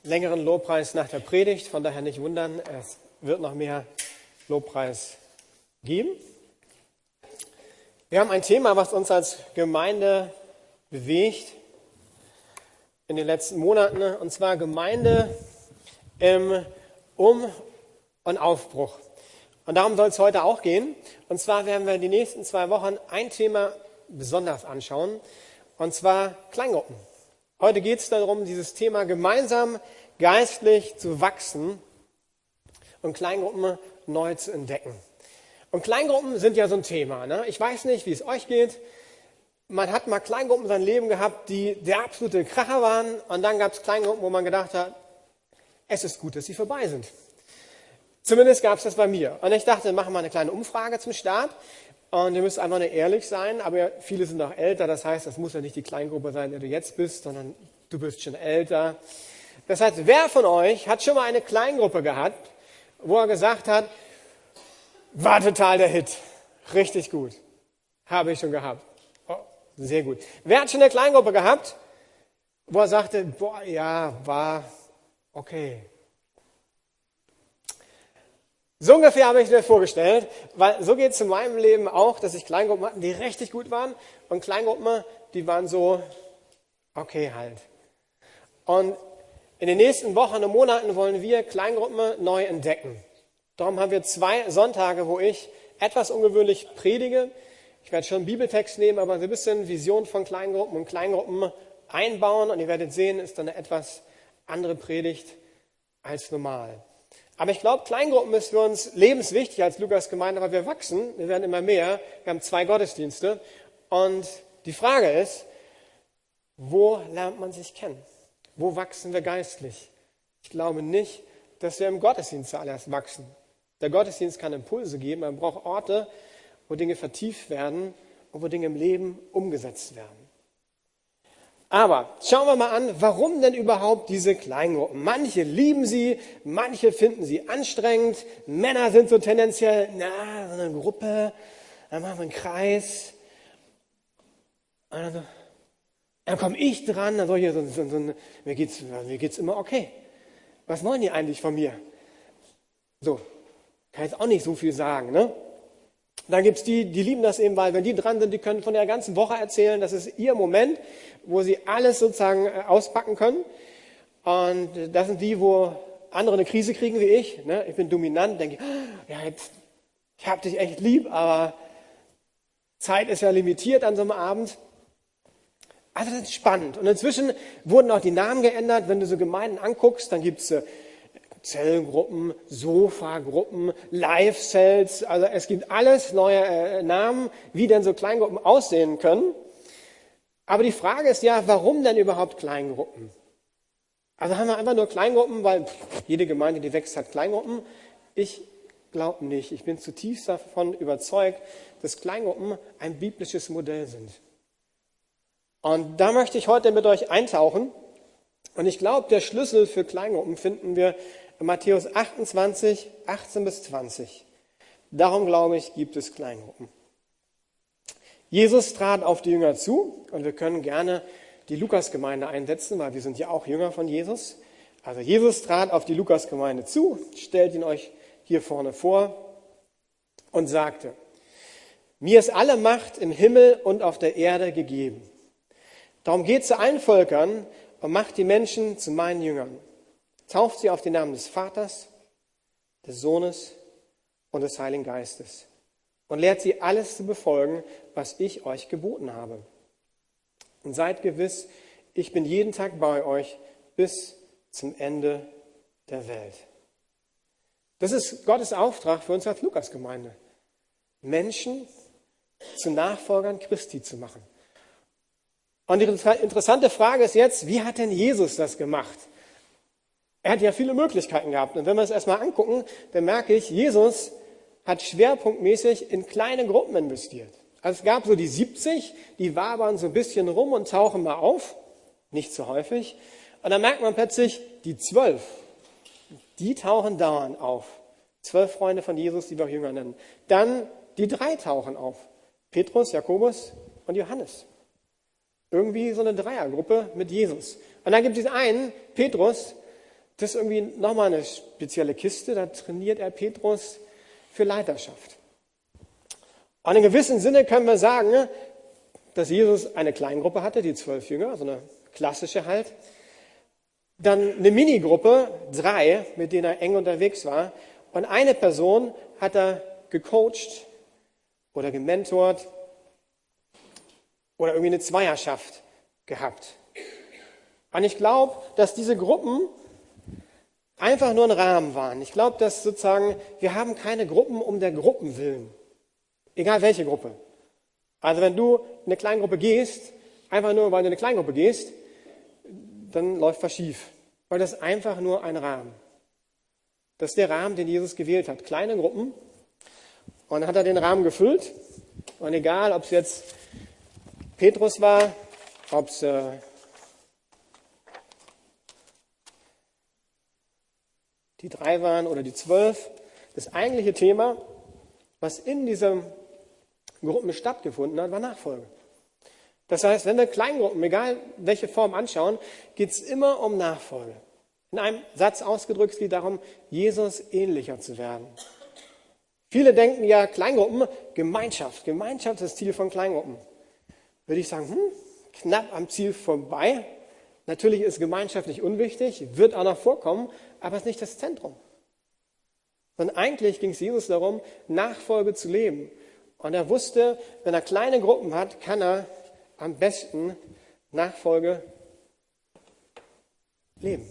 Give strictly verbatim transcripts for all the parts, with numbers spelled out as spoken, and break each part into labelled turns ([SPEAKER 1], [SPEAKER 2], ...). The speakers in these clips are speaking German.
[SPEAKER 1] längeren Lobpreis nach der Predigt, von daher nicht wundern, es wird noch mehr Lobpreis geben. Wir haben ein Thema, was uns als Gemeinde bewegt in den letzten Monaten, und zwar Gemeinde im Um- und Aufbruch. Und darum soll es heute auch gehen. Und zwar werden wir die nächsten zwei Wochen ein Thema besonders anschauen, und zwar Kleingruppen. Heute geht es darum, dieses Thema gemeinsam geistlich zu wachsen und Kleingruppen neu zu entdecken. Und Kleingruppen sind ja so ein Thema. Ne? Ich weiß nicht, wie es euch geht. Man hat mal Kleingruppen in seinem Leben gehabt, die der absolute Kracher waren. Und dann gab es Kleingruppen, wo man gedacht hat, es ist gut, dass sie vorbei sind. Zumindest gab es das bei mir. Und ich dachte, wir machen mal eine kleine Umfrage zum Start. Und ihr müsst einfach nur ehrlich sein. Aber viele sind auch älter. Das heißt, das muss ja nicht die Kleingruppe sein, in der du jetzt bist, sondern du bist schon älter. Das heißt, wer von euch hat schon mal eine Kleingruppe gehabt, wo er gesagt hat, war total der Hit. Richtig gut. Habe ich schon gehabt. Oh, sehr gut. Wer hat schon eine Kleingruppe gehabt, wo er sagte, boah, ja, war okay. So ungefähr habe ich mir vorgestellt, weil so geht es in meinem Leben auch, dass ich Kleingruppen hatte, die richtig gut waren, und Kleingruppen, die waren so okay halt. Und in den nächsten Wochen und Monaten wollen wir Kleingruppen neu entdecken. Darum haben wir zwei Sonntage, wo ich etwas ungewöhnlich predige. Ich werde schon einen Bibeltext nehmen, aber so ein bisschen Vision von Kleingruppen und Kleingruppen einbauen. Und ihr werdet sehen, ist dann eine etwas andere Predigt als normal. Aber ich glaube, Kleingruppen ist für uns lebenswichtig als Lukas-Gemeinde, weil wir wachsen, wir werden immer mehr. Wir haben zwei Gottesdienste. Und die Frage ist, wo lernt man sich kennen? Wo wachsen wir geistlich? Ich glaube nicht, dass wir im Gottesdienst zuallererst wachsen. Der Gottesdienst kann Impulse geben, man braucht Orte, wo Dinge vertieft werden und wo Dinge im Leben umgesetzt werden. Aber schauen wir mal an, warum denn überhaupt diese Kleingruppen? Manche lieben sie, manche finden sie anstrengend. Männer sind so tendenziell, na, so eine Gruppe, dann machen wir einen Kreis. Also, dann komme ich dran, dann soll ich so, so, so, mir geht's, mir geht's immer okay. Was wollen die eigentlich von mir? So, kann jetzt auch nicht so viel sagen, ne? Dann gibt es die, die lieben das eben, weil wenn die dran sind, die können von der ganzen Woche erzählen, das ist ihr Moment, wo sie alles sozusagen auspacken können. Und das sind die, wo andere eine Krise kriegen wie ich. Ne? Ich bin dominant, denke, ja, jetzt, ich habe dich echt lieb, aber Zeit ist ja limitiert an so einem Abend. Also das ist spannend. Und inzwischen wurden auch die Namen geändert. Wenn du so Gemeinden anguckst, dann gibt es äh, Zellgruppen, Sofagruppen, Live-Cells. Also es gibt alles neue äh, Namen, wie denn so Kleingruppen aussehen können. Aber die Frage ist ja, warum denn überhaupt Kleingruppen? Also haben wir einfach nur Kleingruppen, weil pff, jede Gemeinde, die wächst, hat Kleingruppen. Ich glaube nicht. Ich bin zutiefst davon überzeugt, dass Kleingruppen ein biblisches Modell sind. Und da möchte ich heute mit euch eintauchen. Und ich glaube, der Schlüssel für Kleingruppen finden wir in Matthäus achtundzwanzig, achtzehn bis zwanzig. Darum, glaube ich, gibt es Kleingruppen. Jesus trat auf die Jünger zu, und wir können gerne die Lukas-Gemeinde einsetzen, weil wir sind ja auch Jünger von Jesus. Also Jesus trat auf die Lukas-Gemeinde zu, stellt ihn euch hier vorne vor und sagte, mir ist alle Macht im Himmel und auf der Erde gegeben. Darum geht zu allen Völkern und macht die Menschen zu meinen Jüngern. Tauft sie auf den Namen des Vaters, des Sohnes und des Heiligen Geistes und lehrt sie alles zu befolgen, was ich euch geboten habe. Und seid gewiss, ich bin jeden Tag bei euch bis zum Ende der Welt. Das ist Gottes Auftrag für uns als Lukas-Gemeinde, Menschen zu Nachfolgern Christi zu machen. Und die interessante Frage ist jetzt, wie hat denn Jesus das gemacht? Er hat ja viele Möglichkeiten gehabt. Und wenn wir es erstmal angucken, dann merke ich, Jesus hat schwerpunktmäßig in kleine Gruppen investiert. Also es gab so die siebzig, die wabern so ein bisschen rum und tauchen mal auf. Nicht so häufig. Und dann merkt man plötzlich, die zwölf, die tauchen dauernd auf. Zwölf Freunde von Jesus, die wir auch Jünger nennen. Dann die drei tauchen auf. Petrus, Jakobus und Johannes. Irgendwie so eine Dreiergruppe mit Jesus. Und dann gibt es einen, Petrus, Das ist irgendwie nochmal eine spezielle Kiste, da trainiert er Petrus für Leiterschaft. Und in gewissem Sinne können wir sagen, dass Jesus eine Kleingruppe hatte, die zwölf Jünger, so eine klassische halt. Dann eine Minigruppe, drei, mit denen er eng unterwegs war. Und eine Person hat er gecoacht oder gementort oder irgendwie eine Zweierschaft gehabt. Und ich glaube, dass diese Gruppen einfach nur ein Rahmen waren. Ich glaube, dass sozusagen, wir haben keine Gruppen um der Gruppen willen. Egal welche Gruppe. Also wenn du in eine Kleingruppe gehst, einfach nur, weil du in eine Kleingruppe gehst, dann läuft was schief. Weil das ist einfach nur ein Rahmen. Das ist der Rahmen, den Jesus gewählt hat. Kleine Gruppen. Und dann hat er den Rahmen gefüllt. Und egal, ob es jetzt Petrus war, ob es äh, die drei waren oder die zwölf, das eigentliche Thema, was in diesen Gruppen stattgefunden hat, war Nachfolge. Das heißt, wenn wir Kleingruppen, egal welche Form anschauen, geht es immer um Nachfolge. In einem Satz ausgedrückt geht es darum, Jesus ähnlicher zu werden. Viele denken ja, Kleingruppen, Gemeinschaft. Gemeinschaft ist das Ziel von Kleingruppen. Würde ich sagen, hm, knapp am Ziel vorbei. Natürlich ist Gemeinschaft nicht unwichtig, wird auch noch vorkommen, aber es ist nicht das Zentrum. Sondern eigentlich ging es Jesus darum, Nachfolge zu leben. Und er wusste, wenn er kleine Gruppen hat, kann er am besten Nachfolge leben.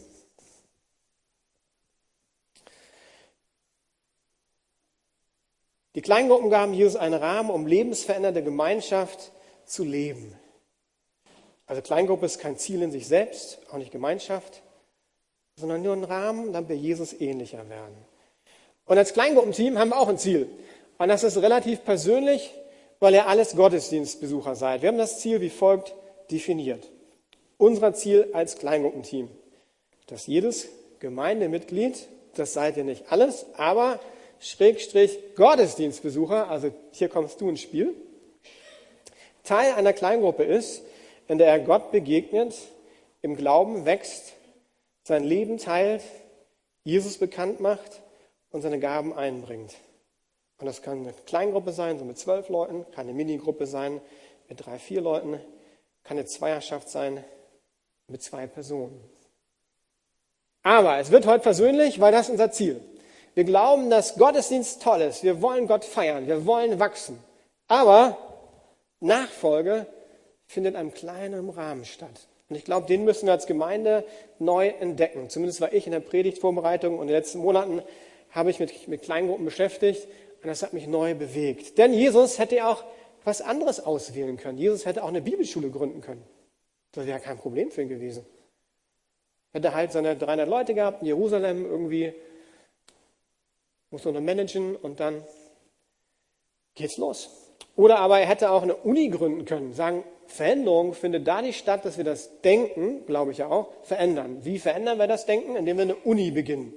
[SPEAKER 1] Die Kleingruppen gaben Jesus einen Rahmen, um lebensverändernde Gemeinschaft zu leben. Also Kleingruppe ist kein Ziel in sich selbst, auch nicht Gemeinschaft, sondern nur ein Rahmen, damit wir Jesus ähnlicher werden. Und als Kleingruppenteam haben wir auch ein Ziel. Und das ist relativ persönlich, weil ihr alles Gottesdienstbesucher seid. Wir haben das Ziel wie folgt definiert. Unser Ziel als Kleingruppenteam, dass jedes Gemeindemitglied, das seid ihr nicht alles, aber Schrägstrich Gottesdienstbesucher, also hier kommst du ins Spiel, Teil einer Kleingruppe ist, in der er Gott begegnet, im Glauben wächst, sein Leben teilt, Jesus bekannt macht und seine Gaben einbringt. Und das kann eine Kleingruppe sein, so mit zwölf Leuten, kann eine Minigruppe sein mit drei, vier Leuten, kann eine Zweierschaft sein mit zwei Personen. Aber es wird heute persönlich, weil das ist unser Ziel. Wir glauben, dass Gottesdienst toll ist. Wir wollen Gott feiern. Wir wollen wachsen. Aber Nachfolge findet in einem kleinen Rahmen statt. Und ich glaube, den müssen wir als Gemeinde neu entdecken. Zumindest war ich in der Predigtvorbereitung und in den letzten Monaten habe ich mich mit Kleingruppen beschäftigt und das hat mich neu bewegt. Denn Jesus hätte auch was anderes auswählen können. Jesus hätte auch eine Bibelschule gründen können. Das wäre kein Problem für ihn gewesen. Hätte halt seine dreihundert Leute gehabt in Jerusalem irgendwie, muss nur noch managen und dann geht's los. Oder aber er hätte auch eine Uni gründen können, sagen, Veränderung findet da nicht statt, dass wir das Denken, glaube ich ja auch, verändern. Wie verändern wir das Denken? Indem wir eine Uni beginnen.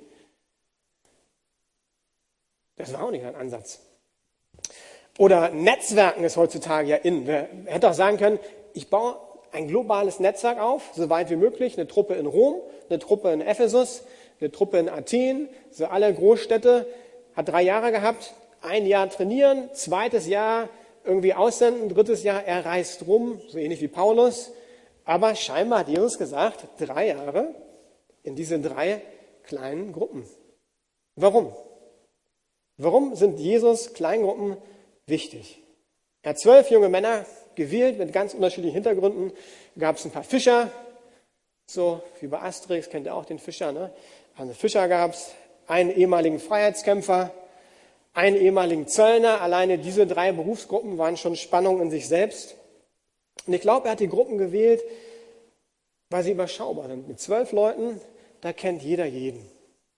[SPEAKER 1] Das war auch nicht ein Ansatz. Oder Netzwerken ist heutzutage ja in. Wer hätte auch sagen können, ich baue ein globales Netzwerk auf, so weit wie möglich, eine Truppe in Rom, eine Truppe in Ephesus, eine Truppe in Athen, so alle Großstädte, hat drei Jahre gehabt, ein Jahr trainieren, zweites Jahr irgendwie aussenden, drittes Jahr er reist rum, so ähnlich wie Paulus. Aber scheinbar hat Jesus gesagt, drei Jahre in diese drei kleinen Gruppen. Warum? Warum sind Jesus Kleingruppen wichtig? Er hat zwölf junge Männer gewählt mit ganz unterschiedlichen Hintergründen. Gab es ein paar Fischer, so wie bei Asterix, kennt ihr auch den Fischer, ne? Also Fischer gab es, einen ehemaligen Freiheitskämpfer, einen ehemaligen Zöllner. Alleine diese drei Berufsgruppen waren schon Spannung in sich selbst. Und ich glaube, er hat die Gruppen gewählt, weil sie überschaubar sind. Mit zwölf Leuten, da kennt jeder jeden.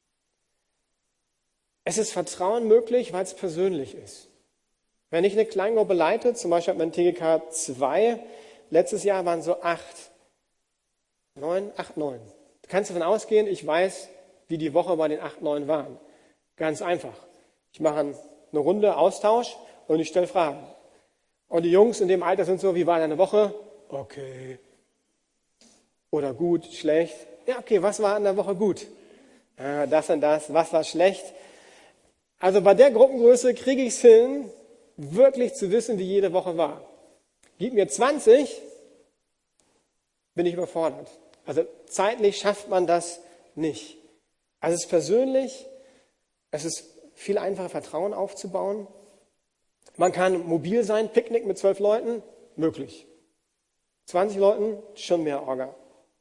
[SPEAKER 1] Es ist Vertrauen möglich, weil es persönlich ist. Wenn ich eine Kleingruppe leite, zum Beispiel hat man T G K zwei, letztes Jahr waren so acht, neun, acht, neun. Du kannst davon ausgehen, ich weiß, wie die Woche bei den acht, neun waren. Ganz einfach. Ich mache eine Runde Austausch und ich stelle Fragen. Und die Jungs in dem Alter sind so, wie war deine Woche? Okay. Oder gut, schlecht. Ja, okay, was war in der Woche gut? äh, das und das, was war schlecht. Also bei der Gruppengröße kriege ich es hin, wirklich zu wissen, wie jede Woche war. Gib mir zwanzig, bin ich überfordert. Also zeitlich schafft man das nicht. Also es ist persönlich, es ist viel einfacher, Vertrauen aufzubauen. Man kann mobil sein, Picknick mit zwölf Leuten, möglich. zwanzig Leuten, schon mehr Orga.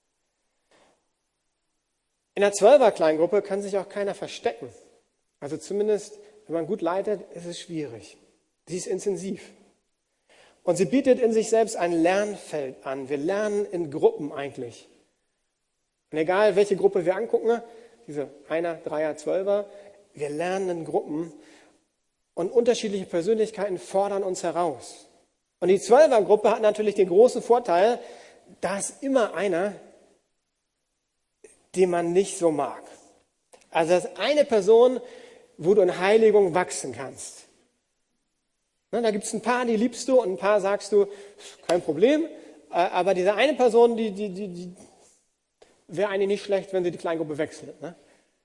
[SPEAKER 1] In der Zwölfer-Kleingruppe kann sich auch keiner verstecken. Also zumindest, wenn man gut leitet, ist es schwierig. Sie ist intensiv. Und sie bietet in sich selbst ein Lernfeld an. Wir lernen in Gruppen eigentlich. Und egal, welche Gruppe wir angucken, diese Einer, Dreier, Zwölfer, wir lernen in Gruppen und unterschiedliche Persönlichkeiten fordern uns heraus. Und die Zwölfergruppe hat natürlich den großen Vorteil, da ist immer einer, den man nicht so mag. Also das ist eine Person, wo du in Heiligung wachsen kannst. Na, da gibt es ein paar, die liebst du und ein paar sagst du, kein Problem. Aber diese eine Person, die, die, die, die wäre eigentlich nicht schlecht, wenn sie die Kleingruppe wechselt. Ne?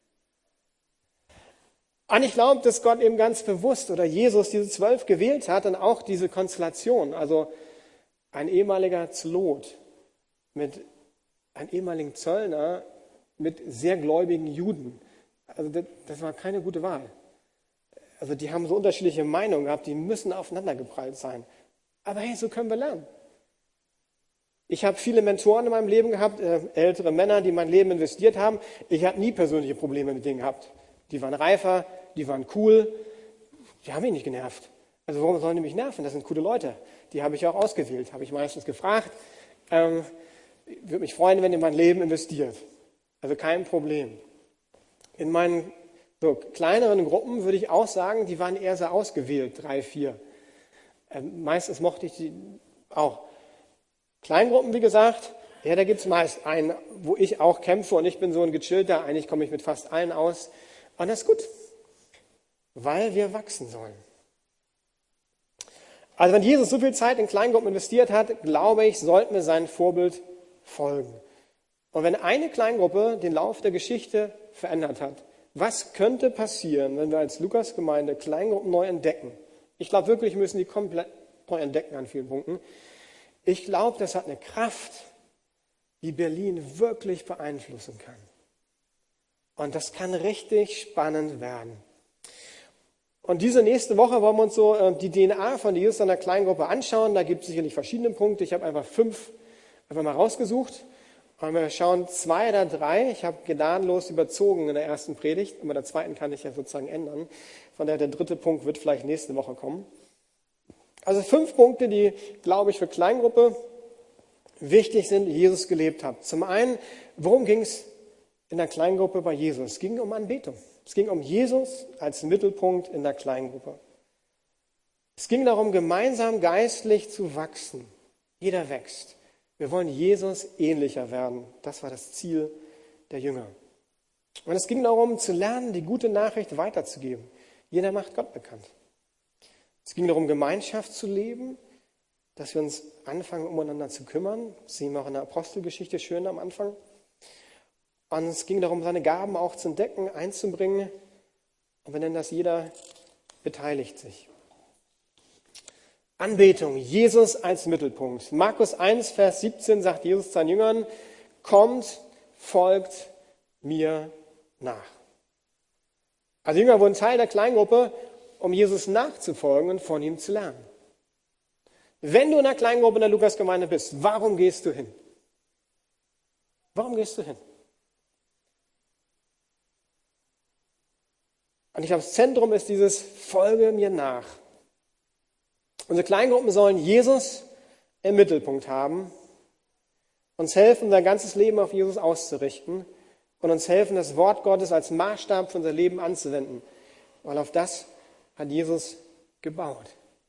[SPEAKER 1] Und ich glaube, dass Gott eben ganz bewusst oder Jesus diese zwölf gewählt hat und auch diese Konstellation. Also ein ehemaliger Zelot mit einem ehemaligen Zöllner mit sehr gläubigen Juden. Also das, das war keine gute Wahl. Also die haben so unterschiedliche Meinungen gehabt, die müssen aufeinandergeprallt sein. Aber hey, so können wir lernen. Ich habe viele Mentoren in meinem Leben gehabt, äh, ältere Männer, die mein Leben investiert haben. Ich habe nie persönliche Probleme mit denen gehabt. Die waren reifer, die waren cool, die haben mich nicht genervt. Also warum sollen die mich nerven? Das sind coole Leute. Die habe ich auch ausgewählt, habe ich meistens gefragt. Ähm, ich würde mich freuen, wenn ihr mein Leben investiert. Also kein Problem. In meinen so kleineren Gruppen würde ich auch sagen, die waren eher so ausgewählt, drei, vier. Ähm, meistens mochte ich die auch. Kleingruppen, wie gesagt, ja, da gibt es meist einen, wo ich auch kämpfe und ich bin so ein gechillter, eigentlich komme ich mit fast allen aus. Und das ist gut, weil wir wachsen sollen. Also wenn Jesus so viel Zeit in Kleingruppen investiert hat, glaube ich, sollten wir sein Vorbild folgen. Und wenn eine Kleingruppe den Lauf der Geschichte verändert hat, was könnte passieren, wenn wir als Lukas-Gemeinde Kleingruppen neu entdecken? Ich glaube wirklich, wir müssen die komplett neu entdecken an vielen Punkten. Ich glaube, das hat eine Kraft, die Berlin wirklich beeinflussen kann. Und das kann richtig spannend werden. Und diese nächste Woche wollen wir uns so die D N A von Jesus in der Kleingruppe anschauen. Da gibt es sicherlich verschiedene Punkte. Ich habe einfach fünf einfach mal rausgesucht. Und wir schauen zwei oder drei. Ich habe gnadenlos überzogen in der ersten Predigt. Und bei der zweiten kann ich ja sozusagen ändern. Von daher der dritte Punkt wird vielleicht nächste Woche kommen. Also fünf Punkte, die, glaube ich, für Kleingruppe wichtig sind, die Jesus gelebt hat. Zum einen, worum ging es in der Kleingruppe bei Jesus? Es ging um Anbetung. Es ging um Jesus als Mittelpunkt in der Kleingruppe. Es ging darum, gemeinsam geistlich zu wachsen. Jeder wächst. Wir wollen Jesus ähnlicher werden. Das war das Ziel der Jünger. Und es ging darum, zu lernen, die gute Nachricht weiterzugeben. Jeder macht Gott bekannt. Es ging darum, Gemeinschaft zu leben, dass wir uns anfangen, umeinander zu kümmern. Das sehen wir auch in der Apostelgeschichte schön am Anfang. Und es ging darum, seine Gaben auch zu entdecken, einzubringen. Und wir nennen das, jeder beteiligt sich. Anbetung, Jesus als Mittelpunkt. Markus eins, Vers siebzehn sagt Jesus seinen Jüngern, kommt, folgt mir nach. Also Jünger wurden Teil der Kleingruppe, um Jesus nachzufolgen und von ihm zu lernen. Wenn du in der Kleingruppe in der Lukasgemeinde bist, warum gehst du hin? Warum gehst du hin? Und ich glaube, das Zentrum ist dieses Folge mir nach. Unsere Kleingruppen sollen Jesus im Mittelpunkt haben, uns helfen, unser ganzes Leben auf Jesus auszurichten und uns helfen, das Wort Gottes als Maßstab für unser Leben anzuwenden, weil auf das hat Jesus gebaut.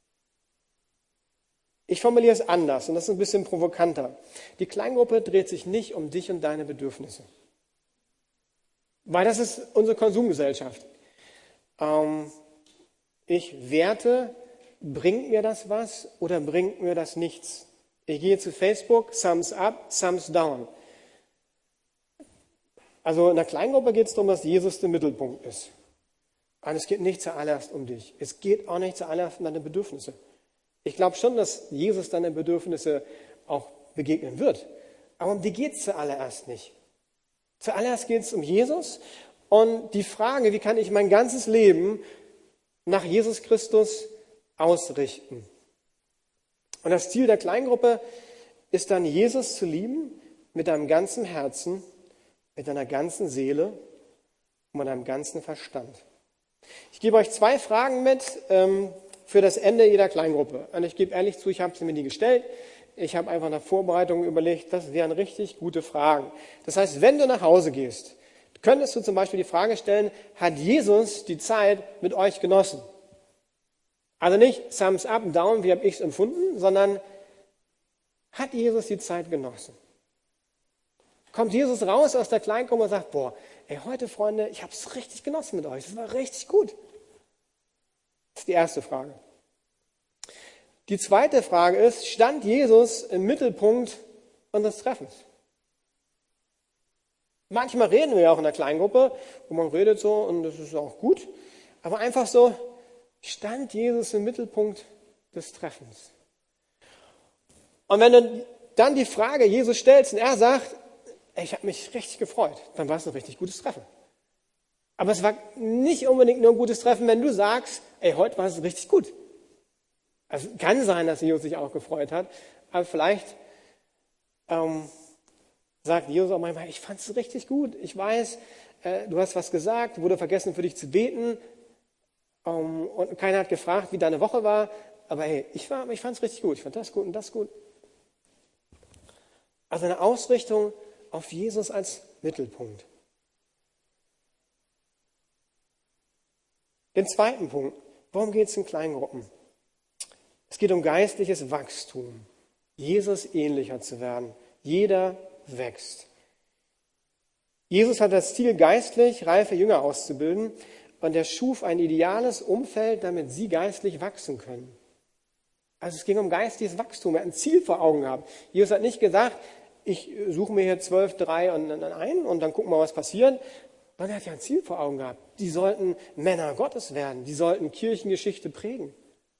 [SPEAKER 1] Ich formuliere es anders und das ist ein bisschen provokanter. Die Kleingruppe dreht sich nicht um dich und deine Bedürfnisse, weil das ist unsere Konsumgesellschaft. Ähm, ich werte, bringt mir das was oder bringt mir das nichts? Ich gehe zu Facebook, Thumbs up, Thumbs down. Also in der Kleingruppe geht es darum, dass Jesus der Mittelpunkt ist. Und es geht nicht zuallererst um dich. Es geht auch nicht zuallererst um deine Bedürfnisse. Ich glaube schon, dass Jesus deine Bedürfnisse auch begegnen wird. Aber um die geht es zuallererst nicht. Zuallererst geht es um Jesus und die Frage, wie kann ich mein ganzes Leben nach Jesus Christus ausrichten. Und das Ziel der Kleingruppe ist dann, Jesus zu lieben mit deinem ganzen Herzen, mit deiner ganzen Seele und mit deinem ganzen Verstand. Ich gebe euch zwei Fragen mit ähm, für das Ende jeder Kleingruppe. Und ich gebe ehrlich zu, ich habe sie mir nie gestellt. Ich habe einfach nach Vorbereitung überlegt, das wären richtig gute Fragen. Das heißt, wenn du nach Hause gehst, könntest du zum Beispiel die Frage stellen, hat Jesus die Zeit mit euch genossen? Also nicht Thumbs up, down, wie habe ich es empfunden, sondern hat Jesus die Zeit genossen? Kommt Jesus raus aus der Kleingruppe und sagt, boah, ey, heute, Freunde, ich habe es richtig genossen mit euch, das war richtig gut. Das ist die erste Frage. Die zweite Frage ist, stand Jesus im Mittelpunkt unseres Treffens? Manchmal reden wir ja auch in der Kleingruppe, wo man redet so und das ist auch gut, aber einfach so, stand Jesus im Mittelpunkt des Treffens? Und wenn du dann die Frage Jesus stellst und er sagt, ey, ich habe mich richtig gefreut, dann war es ein richtig gutes Treffen. Aber es war nicht unbedingt nur ein gutes Treffen, wenn du sagst, ey, heute war es richtig gut. Also kann sein, dass Jesus sich auch gefreut hat, aber vielleicht ähm, sagt Jesus auch manchmal, ich fand es richtig gut. Ich weiß, äh, du hast was gesagt, wurde vergessen für dich zu beten ähm, und keiner hat gefragt, wie deine Woche war, aber hey, ich, war, ich fand es richtig gut, ich fand das gut und das gut. Also eine Ausrichtung auf Jesus als Mittelpunkt. Den zweiten Punkt, worum geht es in Kleingruppen? Es geht um geistliches Wachstum, Jesus ähnlicher zu werden. Jeder wächst. Jesus hat das Ziel, geistlich reife Jünger auszubilden und er schuf ein ideales Umfeld, damit sie geistlich wachsen können. Also es ging um geistiges Wachstum, er hat ein Ziel vor Augen gehabt. Jesus hat nicht gesagt, ich suche mir hier zwölf, drei und ein und dann gucken wir, was passiert. Sondern er hat ja ein Ziel vor Augen gehabt. Die sollten Männer Gottes werden, die sollten Kirchengeschichte prägen.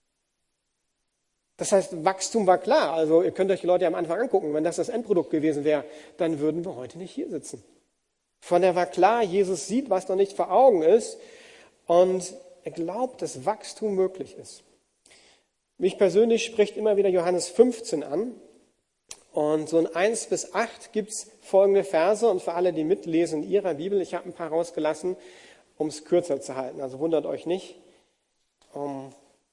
[SPEAKER 1] Das heißt, Wachstum war klar. Also ihr könnt euch die Leute am Anfang angucken. Wenn das das Endprodukt gewesen wäre, dann würden wir heute nicht hier sitzen. Von der war klar, Jesus sieht, was noch nicht vor Augen ist und er glaubt, dass Wachstum möglich ist. Mich persönlich spricht immer wieder Johannes fünfzehn an. Und so in eins bis acht gibt es folgende Verse und für alle, die mitlesen in ihrer Bibel, ich habe ein paar rausgelassen, um es kürzer zu halten. Also wundert euch nicht. Um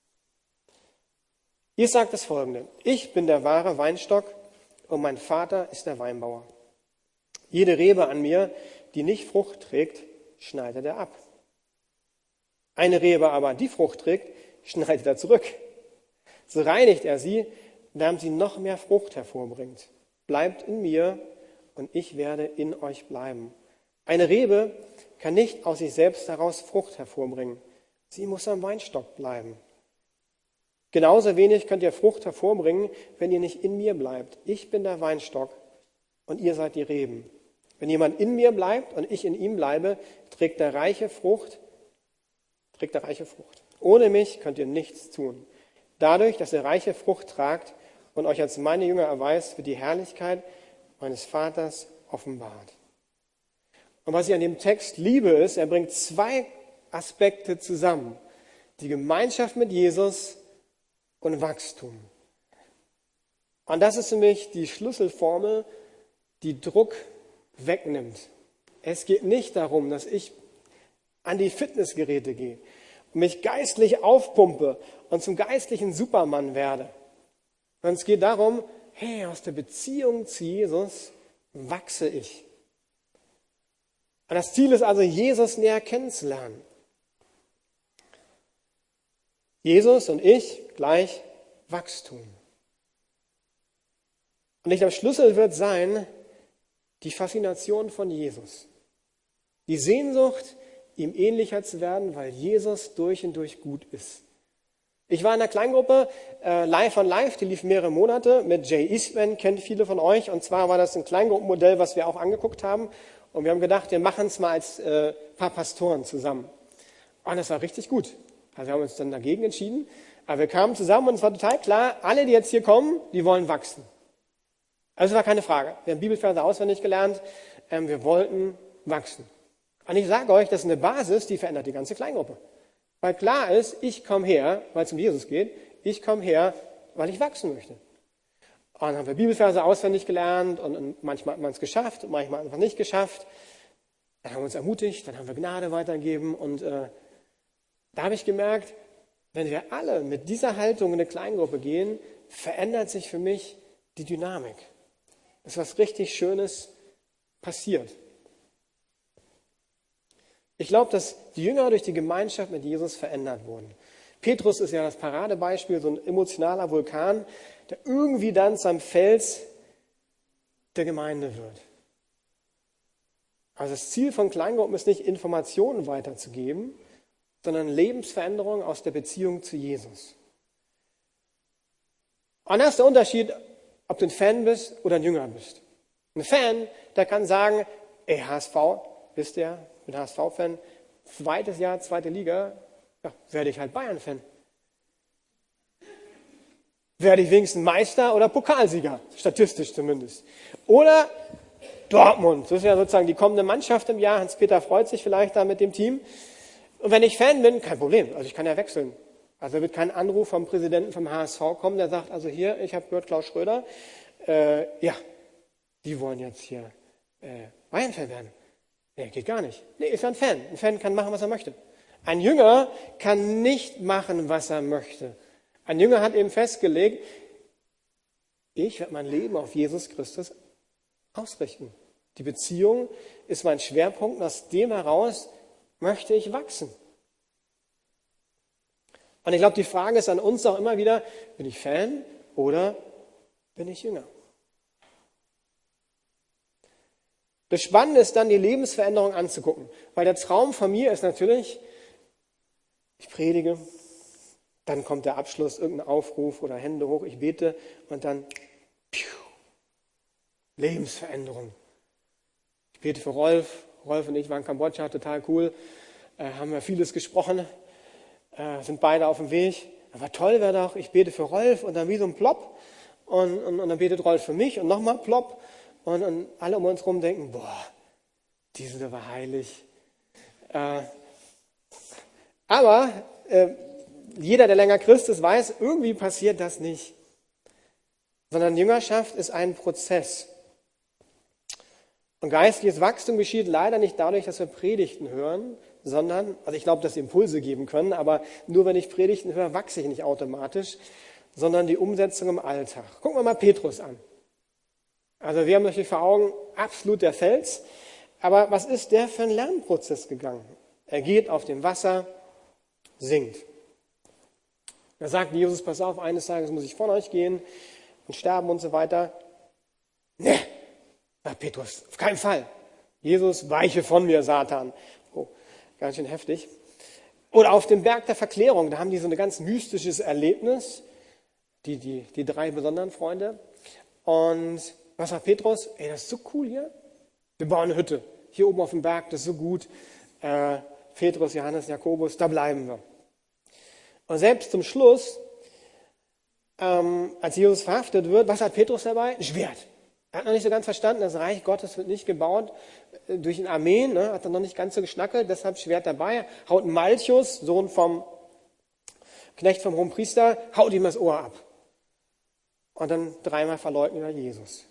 [SPEAKER 1] Hier sagt das Folgende: Ich bin der wahre Weinstock und mein Vater ist der Weinbauer. Jede Rebe an mir, die nicht Frucht trägt, schneidet er ab. Eine Rebe aber, die Frucht trägt, schneidet er zurück. So reinigt er sie, damit sie noch mehr Frucht hervorbringt. Bleibt in mir und ich werde in euch bleiben. Eine Rebe kann nicht aus sich selbst heraus Frucht hervorbringen. Sie muss am Weinstock bleiben. Genauso wenig könnt ihr Frucht hervorbringen, wenn ihr nicht in mir bleibt. Ich bin der Weinstock und ihr seid die Reben. Wenn jemand in mir bleibt und ich in ihm bleibe, trägt er reiche Frucht, trägt er reiche Frucht. Ohne mich könnt ihr nichts tun. Dadurch, dass ihr reiche Frucht tragt und euch als meine Jünger erweist, wird die Herrlichkeit meines Vaters offenbart. Und was ich an dem Text liebe, ist, er bringt zwei Aspekte zusammen. Die Gemeinschaft mit Jesus und Wachstum. Und das ist für mich die Schlüsselformel, die Druck wegnimmt. Es geht nicht darum, dass ich an die Fitnessgeräte gehe und mich geistlich aufpumpe und zum geistlichen Supermann werde. Sondern es geht darum, hey, aus der Beziehung zu Jesus wachse ich. Und das Ziel ist also, Jesus näher kennenzulernen. Jesus und ich gleich Wachstum. Und ich glaube, Schlüssel wird sein, die Faszination von Jesus. Die Sehnsucht, ihm ähnlicher zu werden, weil Jesus durch und durch gut ist. Ich war in einer Kleingruppe, äh, Live on Live, die lief mehrere Monate, mit Jay Eastman, kennt viele von euch. Und zwar war das ein Kleingruppenmodell, was wir auch angeguckt haben. Und wir haben gedacht, wir machen es mal als äh, paar Pastoren zusammen. Und das war richtig gut. Also wir haben uns dann dagegen entschieden. Aber wir kamen zusammen und es war total klar, alle, die jetzt hier kommen, die wollen wachsen. Also es war keine Frage. Wir haben Bibelverse auswendig gelernt. Ähm, wir wollten wachsen. Und ich sage euch, das ist eine Basis, die verändert die ganze Kleingruppe. Weil klar ist, ich komme her, weil es um Jesus geht. Ich komme her, weil ich wachsen möchte. Und dann haben wir Bibelverse auswendig gelernt und, und manchmal hat man es geschafft und manchmal einfach nicht geschafft. Dann haben wir uns ermutigt, dann haben wir Gnade weitergegeben und äh, da habe ich gemerkt, wenn wir alle mit dieser Haltung in eine Kleingruppe gehen, verändert sich für mich die Dynamik. Es ist was richtig Schönes passiert. Ich glaube, dass die Jünger durch die Gemeinschaft mit Jesus verändert wurden. Petrus ist ja das Paradebeispiel, so ein emotionaler Vulkan, der irgendwie dann zum Fels der Gemeinde wird. Also das Ziel von Kleingruppen ist nicht, Informationen weiterzugeben, sondern Lebensveränderung aus der Beziehung zu Jesus. Und das ist der Unterschied, ob du ein Fan bist oder ein Jünger bist. Ein Fan, der kann sagen, ey, H S V, wisst ihr, ich bin H S V-Fan, zweites Jahr, zweite Liga, ja, werde ich halt Bayern-Fan. Werde ich wenigstens Meister oder Pokalsieger, statistisch zumindest. Oder Dortmund, das ist ja sozusagen die kommende Mannschaft im Jahr. Hans-Peter freut sich vielleicht da mit dem Team. Und wenn ich Fan bin, kein Problem, also ich kann ja wechseln. Also wird kein Anruf vom Präsidenten vom H S V kommen, der sagt, also hier, ich habe gehört, Klaus Schröder, äh, ja, die wollen jetzt hier äh, Bayern-Fan werden. Nee, geht gar nicht. Nee, ist ja ein Fan. Ein Fan kann machen, was er möchte. Ein Jünger kann nicht machen, was er möchte. Ein Jünger hat eben festgelegt, ich werde mein Leben auf Jesus Christus ausrichten. Die Beziehung ist mein Schwerpunkt und aus dem heraus möchte ich wachsen. Und ich glaube, die Frage ist an uns auch immer wieder, bin ich Fan oder bin ich Jünger? Das Spannende ist dann, die Lebensveränderung anzugucken. Weil der Traum von mir ist natürlich, ich predige, dann kommt der Abschluss, irgendein Aufruf oder Hände hoch, ich bete und dann piu, Lebensveränderung. Ich bete für Rolf. Rolf und ich waren in Kambodscha, total cool. Äh, haben wir vieles gesprochen, äh, sind beide auf dem Weg. Aber toll wäre doch, ich bete für Rolf und dann wie so ein Plopp und, und, und dann betet Rolf für mich und nochmal Plopp. Und, und alle um uns herum denken, boah, die sind aber heilig. Äh, aber äh, jeder, der länger Christ ist, weiß, irgendwie passiert das nicht. Sondern Jüngerschaft ist ein Prozess. Und geistliches Wachstum geschieht leider nicht dadurch, dass wir Predigten hören, sondern, also ich glaube, dass sie Impulse geben können, aber nur wenn ich Predigten höre, wachse ich nicht automatisch, sondern die Umsetzung im Alltag. Gucken wir mal Petrus an. Also wir haben natürlich vor Augen absolut der Fels, aber was ist der für ein Lernprozess gegangen? Er geht auf dem Wasser, singt. Da sagt Jesus, pass auf, eines Tages muss ich von euch gehen und sterben und so weiter. Ne, sagt Petrus, auf keinen Fall. Jesus, weiche von mir, Satan. Oh, ganz schön heftig. Oder auf dem Berg der Verklärung, da haben die so ein ganz mystisches Erlebnis, die, die, die drei besonderen Freunde. Und was sagt Petrus? Ey, das ist so cool hier. Wir bauen eine Hütte. Hier oben auf dem Berg, das ist so gut. Äh, Petrus, Johannes, Jakobus, da bleiben wir. Und selbst zum Schluss, ähm, als Jesus verhaftet wird, was hat Petrus dabei? Ein Schwert. Er hat noch nicht so ganz verstanden, das Reich Gottes wird nicht gebaut äh, durch ein Armeen, ne? Hat er noch nicht ganz so geschnackelt, deshalb Schwert dabei. Haut Malchus, Sohn vom Knecht vom Hohenpriester, haut ihm das Ohr ab. Und dann dreimal verleugnet er Jesus.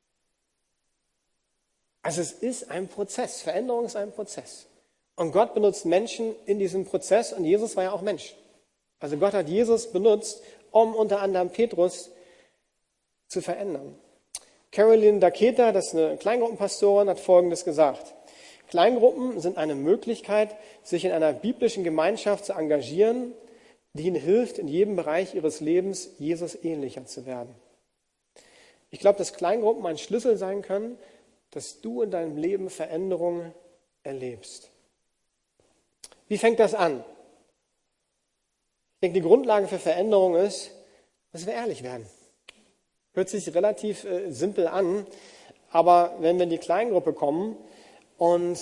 [SPEAKER 1] Also es ist ein Prozess. Veränderung ist ein Prozess. Und Gott benutzt Menschen in diesem Prozess und Jesus war ja auch Mensch. Also Gott hat Jesus benutzt, um unter anderem Petrus zu verändern. Caroline Daketa, das ist eine Kleingruppenpastorin, hat Folgendes gesagt. Kleingruppen sind eine Möglichkeit, sich in einer biblischen Gemeinschaft zu engagieren, die ihnen hilft, in jedem Bereich ihres Lebens Jesus ähnlicher zu werden. Ich glaube, dass Kleingruppen ein Schlüssel sein können, dass du in deinem Leben Veränderungen erlebst. Wie fängt das an? Ich denke, die Grundlage für Veränderung ist, dass wir ehrlich werden. Hört sich relativ äh, simpel an, aber wenn wir in die Kleingruppe kommen und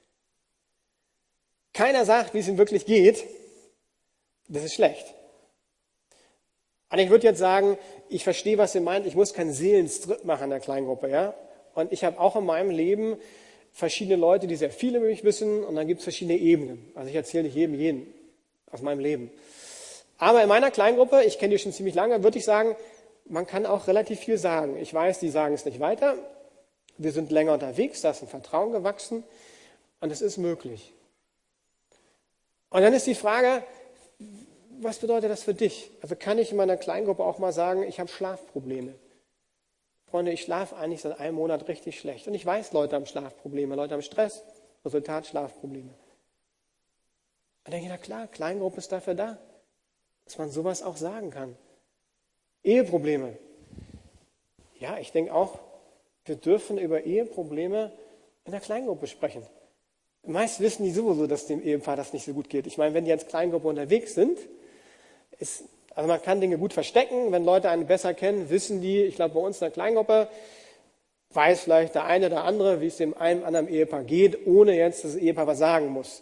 [SPEAKER 1] keiner sagt, wie es ihm wirklich geht, das ist schlecht. Und ich würde jetzt sagen, ich verstehe, was ihr meint, ich muss keinen Seelenstrip machen in der Kleingruppe. Ja? Und ich habe auch in meinem Leben verschiedene Leute, die sehr viel über mich wissen, und dann gibt es verschiedene Ebenen. Also ich erzähle nicht jedem jeden aus meinem Leben. Aber in meiner Kleingruppe, ich kenne die schon ziemlich lange, würde ich sagen, man kann auch relativ viel sagen. Ich weiß, die sagen es nicht weiter. Wir sind länger unterwegs, da ist ein Vertrauen gewachsen und es ist möglich. Und dann ist die Frage, was bedeutet das für dich? Also kann ich in meiner Kleingruppe auch mal sagen, ich habe Schlafprobleme. Freunde, ich schlafe eigentlich seit einem Monat richtig schlecht. Und ich weiß, Leute haben Schlafprobleme, Leute haben Stress, Resultat Schlafprobleme. Und denke ich, na klar, Kleingruppe ist dafür da, dass man sowas auch sagen kann. Eheprobleme. Ja, ich denke auch, wir dürfen über Eheprobleme in der Kleingruppe sprechen. Meist wissen die sowieso, dass dem Ehepaar das nicht so gut geht. Ich meine, wenn die als Kleingruppe unterwegs sind, ist, also man kann Dinge gut verstecken. Wenn Leute einen besser kennen, wissen die, ich glaube, bei uns in der Kleingruppe weiß vielleicht der eine oder andere, wie es dem einen anderen Ehepaar geht, ohne jetzt, dass das Ehepaar was sagen muss.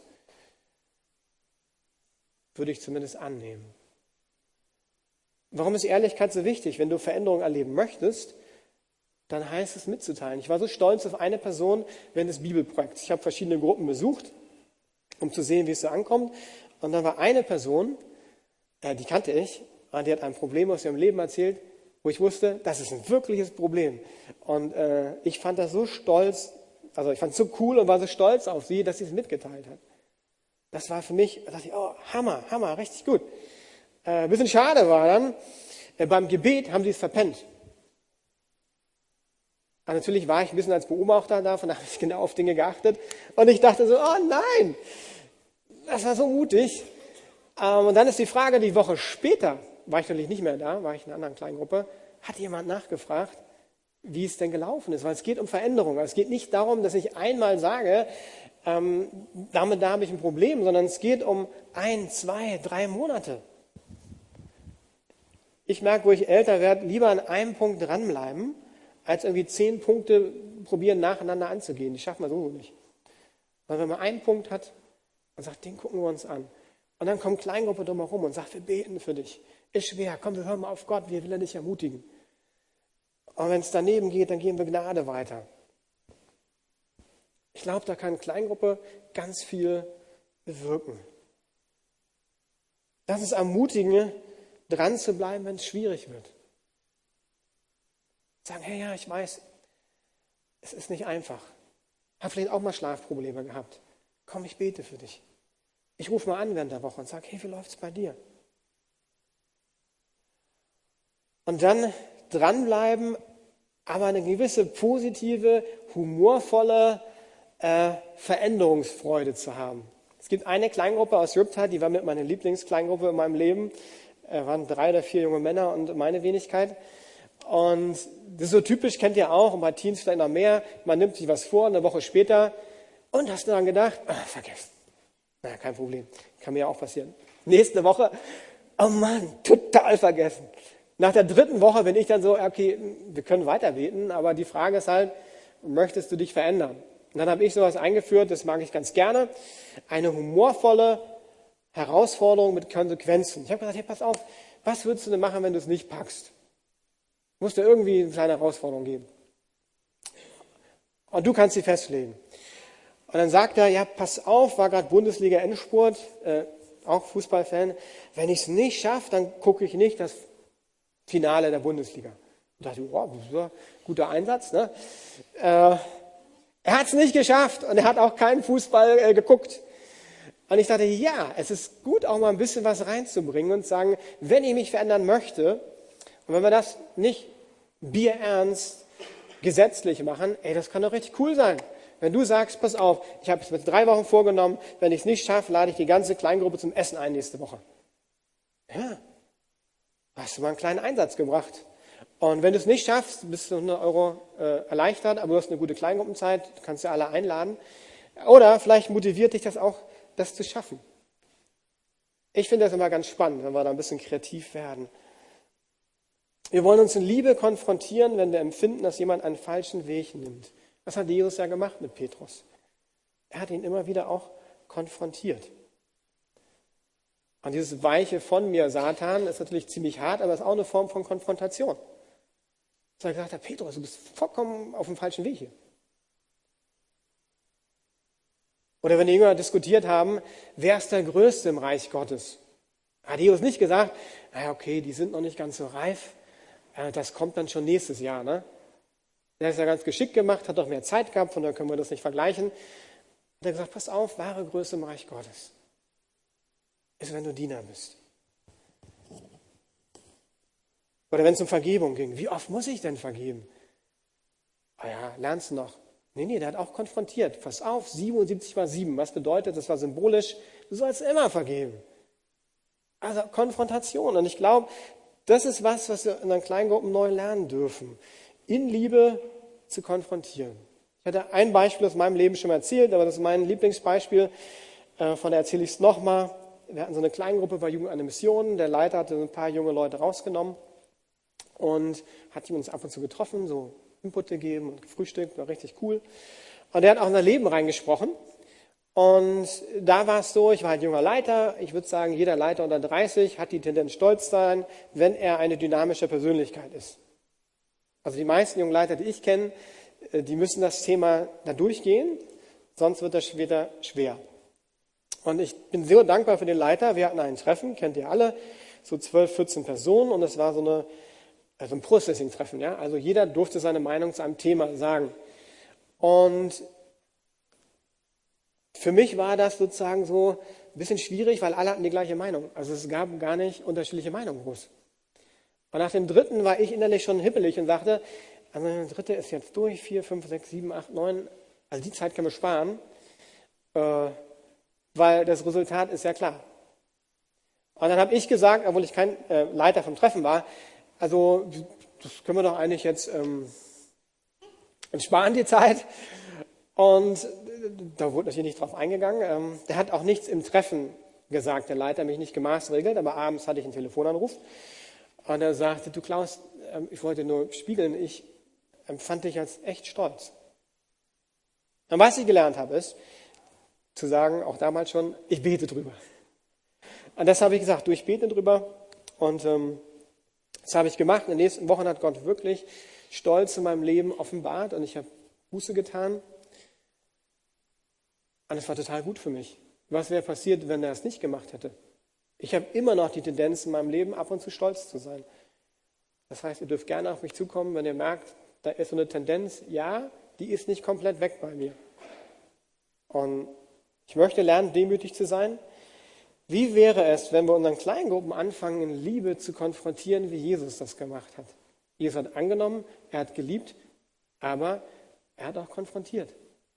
[SPEAKER 1] Würde ich zumindest annehmen. Warum ist Ehrlichkeit so wichtig? Wenn du Veränderungen erleben möchtest, dann heißt es mitzuteilen. Ich war so stolz auf eine Person während des Bibelprojekts. Ich habe verschiedene Gruppen besucht, um zu sehen, wie es so ankommt. Und dann war eine Person, äh, die kannte ich, und die hat ein Problem aus ihrem Leben erzählt, wo ich wusste, das ist ein wirkliches Problem. Und äh, ich fand das so stolz, also ich fand es so cool und war so stolz auf sie, dass sie es mitgeteilt hat. Das war für mich, da dachte ich, oh, Hammer, Hammer, richtig gut. Äh, ein bisschen schade war dann, äh, beim Gebet haben sie es verpennt. Aber natürlich war ich ein bisschen als Beobachter da, von daher habe ich genau auf Dinge geachtet. Und ich dachte so, oh nein, das war so mutig. Ähm, und dann ist die Frage, die Woche später, war ich natürlich nicht mehr da, war ich in einer anderen kleinen Gruppe, hat jemand nachgefragt, wie es denn gelaufen ist. Weil es geht um Veränderung. Es geht nicht darum, dass ich einmal sage, ähm, damit da habe ich ein Problem, sondern es geht um ein, zwei, drei Monate. Ich merke, wo ich älter werde, lieber an einem Punkt dranbleiben, als irgendwie zehn Punkte probieren, nacheinander anzugehen. Die schaffen wir so nicht. Weil wenn man einen Punkt hat und sagt, den gucken wir uns an. Und dann kommt Kleingruppe drumherum und sagt, wir beten für dich. Ist schwer, komm, wir hören mal auf Gott, wir will dich ermutigen. Und wenn es daneben geht, dann gehen wir Gnade weiter. Ich glaube, da kann Kleingruppe ganz viel bewirken. Lass uns ermutigen, dran zu bleiben, wenn es schwierig wird. Sagen, hey, ja, ich weiß, es ist nicht einfach. Hab vielleicht auch mal Schlafprobleme gehabt. Komm, ich bete für dich. Ich rufe mal an während der Woche und sage, hey, wie läuft es bei dir? Und dann dranbleiben, aber eine gewisse positive, humorvolle äh, Veränderungsfreude zu haben. Es gibt eine Kleingruppe aus Riptide, die war mit meiner Lieblingskleingruppe in meinem Leben. Äh, waren drei oder vier junge Männer und meine Wenigkeit. Und das ist so typisch, kennt ihr auch, und bei Teens vielleicht noch mehr. Man nimmt sich was vor, eine Woche später, und hast daran gedacht, ah, vergessen. Na, kein Problem, kann mir ja auch passieren. Nächste Woche, oh Mann, total vergessen. Nach der dritten Woche bin ich dann so, okay, wir können weiter beten, aber die Frage ist halt, möchtest du dich verändern? Und dann habe ich sowas eingeführt, das mag ich ganz gerne, eine humorvolle Herausforderung mit Konsequenzen. Ich habe gesagt, hey, pass auf, was würdest du denn machen, wenn du es nicht packst? Muss dir irgendwie eine kleine Herausforderung geben. Und du kannst sie festlegen. Und dann sagt er, ja, pass auf, war gerade Bundesliga-Endspurt, äh, auch Fußballfan, wenn ich es nicht schaffe, dann gucke ich nicht das Finale der Bundesliga. Und dachte ich, wow, das ist ein guter Einsatz. Ne? Äh, er hat es nicht geschafft und er hat auch keinen Fußball äh, geguckt. Und ich dachte, ja, es ist gut, auch mal ein bisschen was reinzubringen und sagen, wenn ich mich verändern möchte, und wenn wir das nicht bierernst gesetzlich machen, ey, das kann doch richtig cool sein. Wenn du sagst, pass auf, ich habe es mit drei Wochen vorgenommen, wenn ich es nicht schaffe, lade ich die ganze Kleingruppe zum Essen ein nächste Woche. Ja, hast du mal einen kleinen Einsatz gebracht. Und wenn du es nicht schaffst, bist du hundert Euro äh, erleichtert, aber du hast eine gute Kleingruppenzeit, du kannst ja alle einladen. Oder vielleicht motiviert dich das auch, das zu schaffen. Ich finde das immer ganz spannend, wenn wir da ein bisschen kreativ werden. Wir wollen uns in Liebe konfrontieren, wenn wir empfinden, dass jemand einen falschen Weg nimmt. Das hat Jesus ja gemacht mit Petrus. Er hat ihn immer wieder auch konfrontiert. Und dieses Weiche von mir, Satan, ist natürlich ziemlich hart, aber es ist auch eine Form von Konfrontation. Dass er gesagt hat, Petrus, du bist vollkommen auf dem falschen Weg hier. Oder wenn die Jünger diskutiert haben, wer ist der Größte im Reich Gottes? Hat Jesus nicht gesagt, naja, okay, die sind noch nicht ganz so reif, das kommt dann schon nächstes Jahr. Ne? Der ist ja ganz geschickt gemacht, hat doch mehr Zeit gehabt, von daher können wir das nicht vergleichen. Hat er gesagt, pass auf, wahre Größe im Reich Gottes ist, wenn du Diener bist. Oder wenn es um Vergebung ging, wie oft muss ich denn vergeben? Ah ja, lernst du noch. Nee, nee, der hat auch konfrontiert. Pass auf, siebenundsiebzig mal sieben. Was bedeutet, das war symbolisch, du sollst immer vergeben. Also Konfrontation. Und ich glaube, das ist was, was wir in den Kleingruppen neu lernen dürfen. In Liebe zu konfrontieren. Ich hatte ein Beispiel aus meinem Leben schon mal erzählt, aber das ist mein Lieblingsbeispiel. Von daher erzähle ich es nochmal. Wir hatten so eine Kleingruppe bei Jugend eine Mission. Der Leiter hatte ein paar junge Leute rausgenommen und hat uns ab und zu getroffen, so Input gegeben und gefrühstückt, war richtig cool. Und der hat auch in sein Leben reingesprochen. Und da war es so, ich war halt junger Leiter, ich würde sagen, jeder Leiter unter dreißig hat die Tendenz, stolz sein, wenn er eine dynamische Persönlichkeit ist. Also die meisten jungen Leiter, die ich kenne, die müssen das Thema da durchgehen, sonst wird das später schwer. Und ich bin sehr dankbar für den Leiter. Wir hatten ein Treffen, kennt ihr alle, so zwölf, vierzehn Personen und es war so eine Also ein Processing-Treffen, ja. Also jeder durfte seine Meinung zu einem Thema sagen. Und für mich war das sozusagen so ein bisschen schwierig, weil alle hatten die gleiche Meinung. Also es gab gar nicht unterschiedliche Meinungen groß. Und nach dem dritten war ich innerlich schon hippelig und sagte, also der dritte ist jetzt durch, vier, fünf, sechs, sieben, acht, neun. Also die Zeit können wir sparen, äh, weil das Resultat ist ja klar. Und dann habe ich gesagt, obwohl ich kein äh, Leiter vom Treffen war, also das können wir doch eigentlich jetzt ähm, entsparen, die Zeit. Und da wurde natürlich nicht drauf eingegangen. Ähm, der hat auch nichts im Treffen gesagt, der Leiter, mich nicht gemaßregelt, aber abends hatte ich einen Telefonanruf. Und er sagte, du Klaus, ähm, ich wollte nur spiegeln, ich empfand dich als echt stolz. Und was ich gelernt habe, ist, zu sagen, auch damals schon, ich bete drüber. Und das habe ich gesagt, du, ich bete drüber. Und ähm, das habe ich gemacht. In den nächsten Wochen hat Gott wirklich Stolz in meinem Leben offenbart und ich habe Buße getan. Und es war total gut für mich. Was wäre passiert, wenn er es nicht gemacht hätte? Ich habe immer noch die Tendenz in meinem Leben, ab und zu stolz zu sein. Das heißt, ihr dürft gerne auf mich zukommen, wenn ihr merkt, da ist so eine Tendenz, ja, die ist nicht komplett weg bei mir. Und ich möchte lernen, demütig zu sein. Wie wäre es, wenn wir unseren Kleingruppen anfangen, in Liebe zu konfrontieren, wie Jesus das gemacht hat? Jesus hat angenommen, er hat geliebt, aber er hat auch konfrontiert.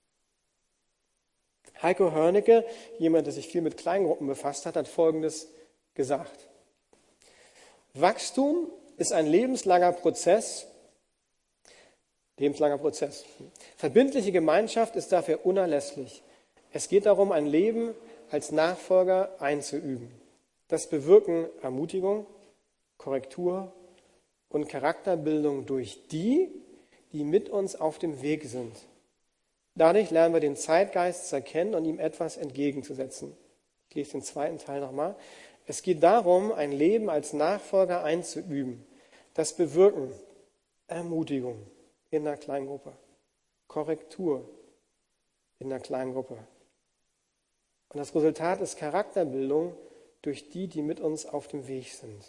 [SPEAKER 1] Heiko Hörnecke, jemand, der sich viel mit Kleingruppen befasst hat, hat Folgendes gesagt. Wachstum ist ein lebenslanger Prozess. Lebenslanger Prozess. Verbindliche Gemeinschaft ist dafür unerlässlich. Es geht darum, ein Leben als Nachfolger einzuüben. Das bewirken Ermutigung, Korrektur und Charakterbildung durch die, die mit uns auf dem Weg sind. Dadurch lernen wir den Zeitgeist zu erkennen und ihm etwas entgegenzusetzen. Ich lese den zweiten Teil nochmal. Es geht darum, ein Leben als Nachfolger einzuüben. Das bewirken Ermutigung in der Kleingruppe, Korrektur in der Kleingruppe. Und das Resultat ist Charakterbildung durch die, die mit uns auf dem Weg sind.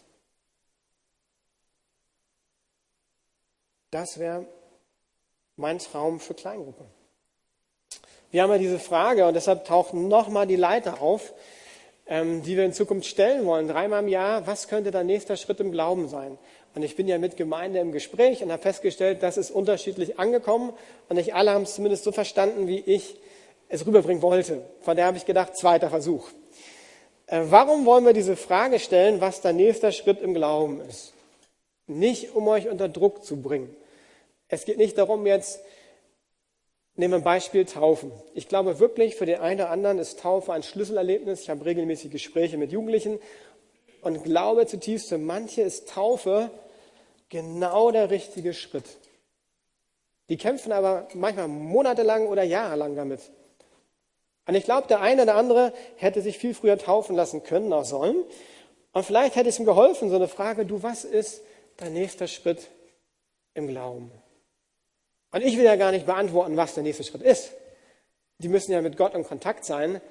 [SPEAKER 1] Das wäre mein Traum für Kleingruppe. Wir haben ja diese Frage und deshalb tauchen nochmal die Leiter auf, ähm, die wir in Zukunft stellen wollen. Dreimal im Jahr, was könnte der nächste Schritt im Glauben sein? Und ich bin ja mit Gemeinde im Gespräch und habe festgestellt, das ist unterschiedlich angekommen und nicht alle haben es zumindest so verstanden, wie ich es rüberbringen wollte. Von daher habe ich gedacht, zweiter Versuch. Äh, warum wollen wir diese Frage stellen, was der nächste Schritt im Glauben ist? Nicht, um euch unter Druck zu bringen. Es geht nicht darum, jetzt, nehmen wir ein Beispiel Taufen. Ich glaube wirklich, für den einen oder anderen ist Taufe ein Schlüsselerlebnis. Ich habe regelmäßig Gespräche mit Jugendlichen und glaube zutiefst, für manche ist Taufe genau der richtige Schritt. Die kämpfen aber manchmal monatelang oder jahrelang damit. Und ich glaube, der eine oder andere hätte sich viel früher taufen lassen können, auch sollen. Und vielleicht hätte es ihm geholfen, so eine Frage, du, was ist dein nächster Schritt im Glauben? Und ich will ja gar nicht beantworten, was der nächste Schritt ist. Die müssen ja mit Gott in Kontakt sein.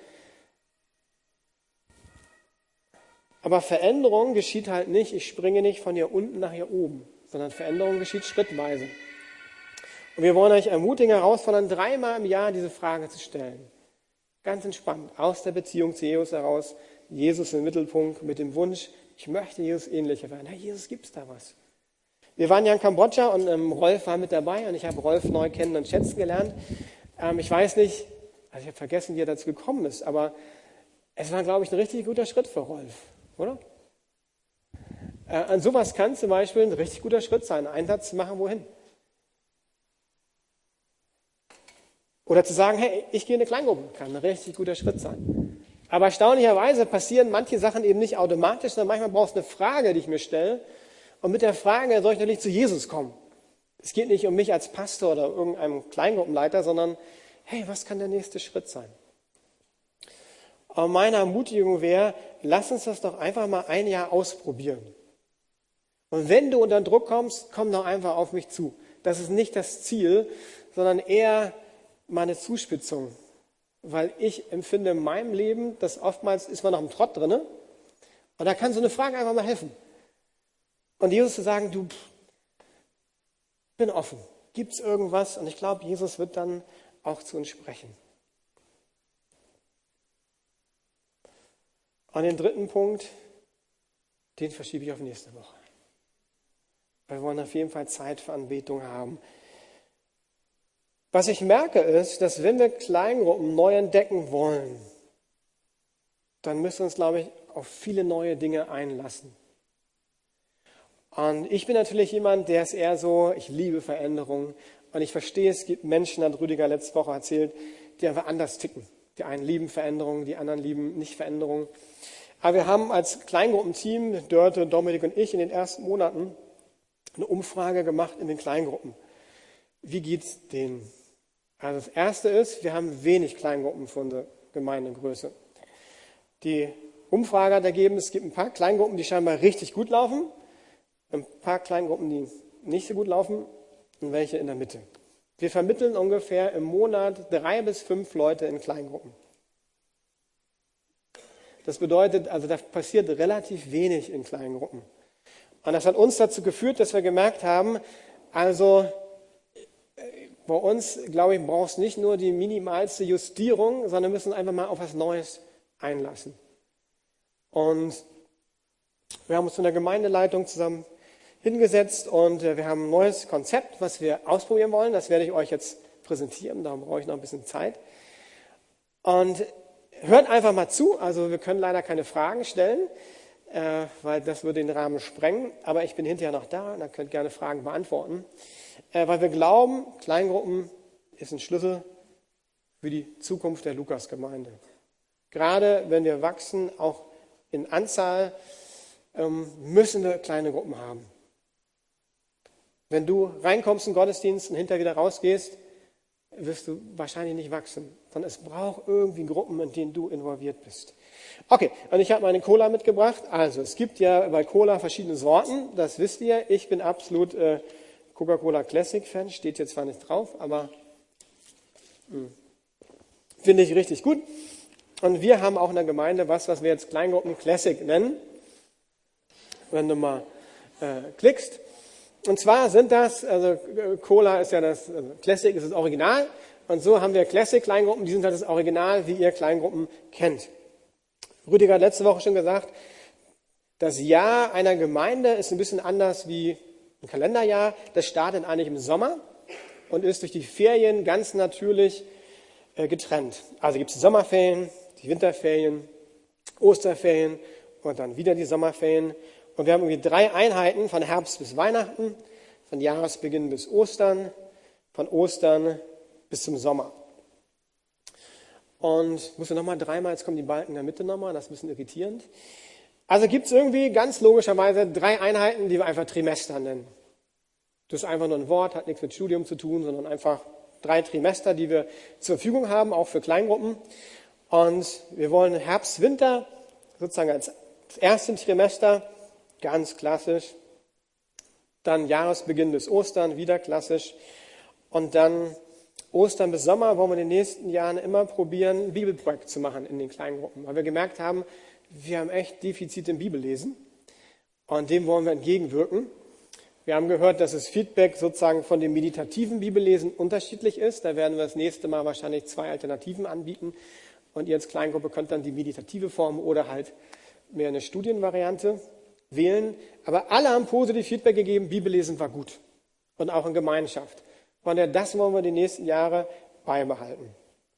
[SPEAKER 1] Aber Veränderung geschieht halt nicht, ich springe nicht von hier unten nach hier oben, sondern Veränderung geschieht schrittweise. Und wir wollen euch ermutigen, herausfordern, dreimal im Jahr diese Frage zu stellen. Ganz entspannt, aus der Beziehung zu Jesus heraus, Jesus im Mittelpunkt mit dem Wunsch, ich möchte Jesus ähnlicher werden. Herr Jesus, gibt es da was? Wir waren ja in Kambodscha und ähm, Rolf war mit dabei und ich habe Rolf neu kennen und schätzen gelernt. Ähm, ich weiß nicht, also ich habe vergessen, wie er dazu gekommen ist, aber es war, glaube ich, ein richtig guter Schritt für Rolf, oder? Äh, an sowas kann zum Beispiel ein richtig guter Schritt sein, einen Einsatz zu machen, wohin? Oder zu sagen, hey, ich gehe in eine Kleingruppe, kann ein richtig guter Schritt sein. Aber erstaunlicherweise passieren manche Sachen eben nicht automatisch, sondern manchmal brauchst du eine Frage, die ich mir stelle. Und mit der Frage soll ich natürlich zu Jesus kommen. Es geht nicht um mich als Pastor oder irgendeinem Kleingruppenleiter, sondern, hey, was kann der nächste Schritt sein? Und meine Ermutigung wäre, lass uns das doch einfach mal ein Jahr ausprobieren. Und wenn du unter Druck kommst, komm doch einfach auf mich zu. Das ist nicht das Ziel, sondern eher meine Zuspitzung. Weil ich empfinde in meinem Leben, dass oftmals ist man noch im Trott drin. Und da kann so eine Frage einfach mal helfen. Und Jesus zu sagen, du, bin offen. Gibt es irgendwas? Und ich glaube, Jesus wird dann auch zu uns sprechen. Und den dritten Punkt, den verschiebe ich auf nächste Woche. Wir wollen auf jeden Fall Zeit für Anbetung haben. Was ich merke ist, dass wenn wir Kleingruppen neu entdecken wollen, dann müssen wir uns, glaube ich, auf viele neue Dinge einlassen. Und ich bin natürlich jemand, der ist eher so, ich liebe Veränderungen und ich verstehe, es gibt Menschen, hat Rüdiger letzte Woche erzählt, die einfach anders ticken. Die einen lieben Veränderungen, die anderen lieben nicht Veränderungen. Aber wir haben als Kleingruppenteam, Dörte, Dominik und ich, in den ersten Monaten eine Umfrage gemacht in den Kleingruppen. Wie geht's denen? Also das Erste ist, wir haben wenig Kleingruppen für unsere Gemeindegröße. Die Umfrage hat ergeben, es gibt ein paar Kleingruppen, die scheinbar richtig gut laufen, ein paar Kleingruppen, die nicht so gut laufen und welche in der Mitte. Wir vermitteln ungefähr im Monat drei bis fünf Leute in Kleingruppen. Das bedeutet, also da passiert relativ wenig in Kleingruppen. Und das hat uns dazu geführt, dass wir gemerkt haben, also bei uns, glaube ich, braucht es nicht nur die minimalste Justierung, sondern müssen einfach mal auf was Neues einlassen. Und wir haben uns in der Gemeindeleitung zusammen hingesetzt und wir haben ein neues Konzept, was wir ausprobieren wollen. Das werde ich euch jetzt präsentieren, darum brauche ich noch ein bisschen Zeit. Und hört einfach mal zu, also wir können leider keine Fragen stellen, äh, weil das würde den Rahmen sprengen, aber ich bin hinterher noch da und ihr könnt gerne Fragen beantworten. Äh, weil wir glauben, Kleingruppen ist ein Schlüssel für die Zukunft der Lukasgemeinde. Gerade wenn wir wachsen, auch in Anzahl, ähm, müssen wir kleine Gruppen haben. Wenn du reinkommst in den Gottesdienst und hinterher wieder rausgehst, wirst du wahrscheinlich nicht wachsen. Sondern es braucht irgendwie Gruppen, in denen du involviert bist. Okay, und ich habe meine Cola mitgebracht. Also es gibt ja bei Cola verschiedene Sorten, das wisst ihr. Ich bin absolut äh, Coca-Cola Classic Fan, steht jetzt zwar nicht drauf, aber mh, finde ich richtig gut. Und wir haben auch in der Gemeinde was, was wir jetzt Kleingruppen Classic nennen. Wenn du mal äh, klickst. Und zwar sind das, also Cola ist ja das, also Classic ist das Original. Und so haben wir Classic-Kleingruppen, die sind halt das Original, wie ihr Kleingruppen kennt. Rüdiger hat letzte Woche schon gesagt, das Jahr einer Gemeinde ist ein bisschen anders wie ein Kalenderjahr. Das startet eigentlich im Sommer und ist durch die Ferien ganz natürlich äh, getrennt. Also gibt es die Sommerferien, die Winterferien, Osterferien und dann wieder die Sommerferien. Und wir haben irgendwie drei Einheiten von Herbst bis Weihnachten, von Jahresbeginn bis Ostern, von Ostern bis zum Sommer. Und muss ja nochmal dreimal, jetzt kommen die Balken in der Mitte nochmal, das ist ein bisschen irritierend. Also gibt es irgendwie ganz logischerweise drei Einheiten, die wir einfach Trimester nennen. Das ist einfach nur ein Wort, hat nichts mit Studium zu tun, sondern einfach drei Trimester, die wir zur Verfügung haben, auch für Kleingruppen. Und wir wollen Herbst, Winter sozusagen als ersten Trimester, ganz klassisch. Dann Jahresbeginn bis Ostern, wieder klassisch. Und dann Ostern bis Sommer wollen wir in den nächsten Jahren immer probieren, ein Bibelprojekt zu machen in den Kleingruppen. Weil wir gemerkt haben, wir haben echt Defizit im Bibellesen. Und dem wollen wir entgegenwirken. Wir haben gehört, dass das Feedback sozusagen von dem meditativen Bibellesen unterschiedlich ist. Da werden wir das nächste Mal wahrscheinlich zwei Alternativen anbieten. Und ihr als Kleingruppe könnt dann die meditative Form oder halt mehr eine Studienvariante wählen. Aber alle haben positiv Feedback gegeben, Bibellesen war gut. Und auch in Gemeinschaft. Von daher, das wollen wir die nächsten Jahre beibehalten.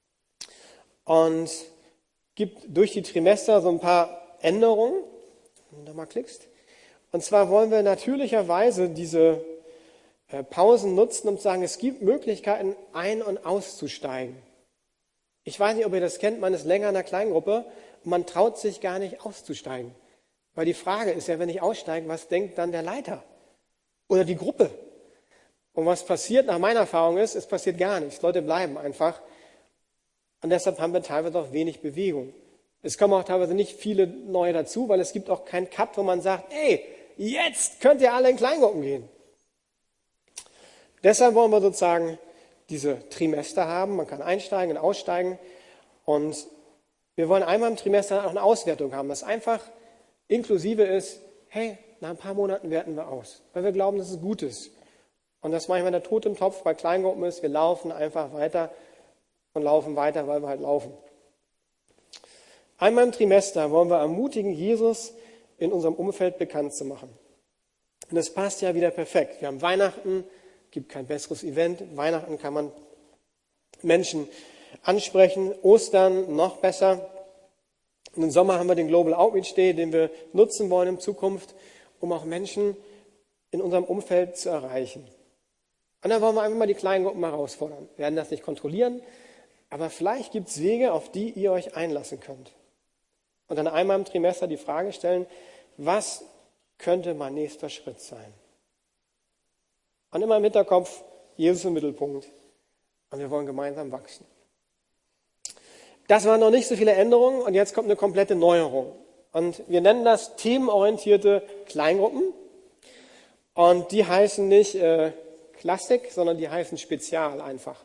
[SPEAKER 1] Und gibt durch die Trimester so ein paar Änderungen. Wenn du da mal klickst. Und zwar wollen wir natürlicherweise diese Pausen nutzen, um zu sagen, es gibt Möglichkeiten, ein- und auszusteigen. Ich weiß nicht, ob ihr das kennt, man ist länger in einer Kleingruppe und man traut sich gar nicht auszusteigen. Weil die Frage ist ja, wenn ich aussteige, was denkt dann der Leiter oder die Gruppe? Und was passiert nach meiner Erfahrung ist, es passiert gar nichts. Leute bleiben einfach. Und deshalb haben wir teilweise auch wenig Bewegung. Es kommen auch teilweise nicht viele neue dazu, weil es gibt auch keinen Cut, wo man sagt, ey, jetzt könnt ihr alle in Kleingruppen gehen. Deshalb wollen wir sozusagen diese Trimester haben. Man kann einsteigen und aussteigen. Und wir wollen einmal im Trimester auch eine Auswertung haben, das einfach inklusive ist, hey, nach ein paar Monaten werten wir aus, weil wir glauben, dass es gut ist. Und das manchmal der Tod im Topf bei Kleingruppen ist, wir laufen einfach weiter und laufen weiter, weil wir halt laufen. Einmal im Trimester wollen wir ermutigen, Jesus in unserem Umfeld bekannt zu machen. Und das passt ja wieder perfekt. Wir haben Weihnachten, gibt kein besseres Event. Weihnachten kann man Menschen ansprechen, Ostern noch besser. Und im Sommer haben wir den Global Outreach Day, den wir nutzen wollen in Zukunft, um auch Menschen in unserem Umfeld zu erreichen. Und dann wollen wir einfach mal die Kleingruppen herausfordern. Wir werden das nicht kontrollieren, aber vielleicht gibt es Wege, auf die ihr euch einlassen könnt. Und dann einmal im Trimester die Frage stellen, was könnte mein nächster Schritt sein? Und immer im Hinterkopf, Jesus im Mittelpunkt. Und wir wollen gemeinsam wachsen. Das waren noch nicht so viele Änderungen und jetzt kommt eine komplette Neuerung. Und wir nennen das themenorientierte Kleingruppen. Und die heißen nicht äh, Klassik, sondern die heißen Spezial einfach.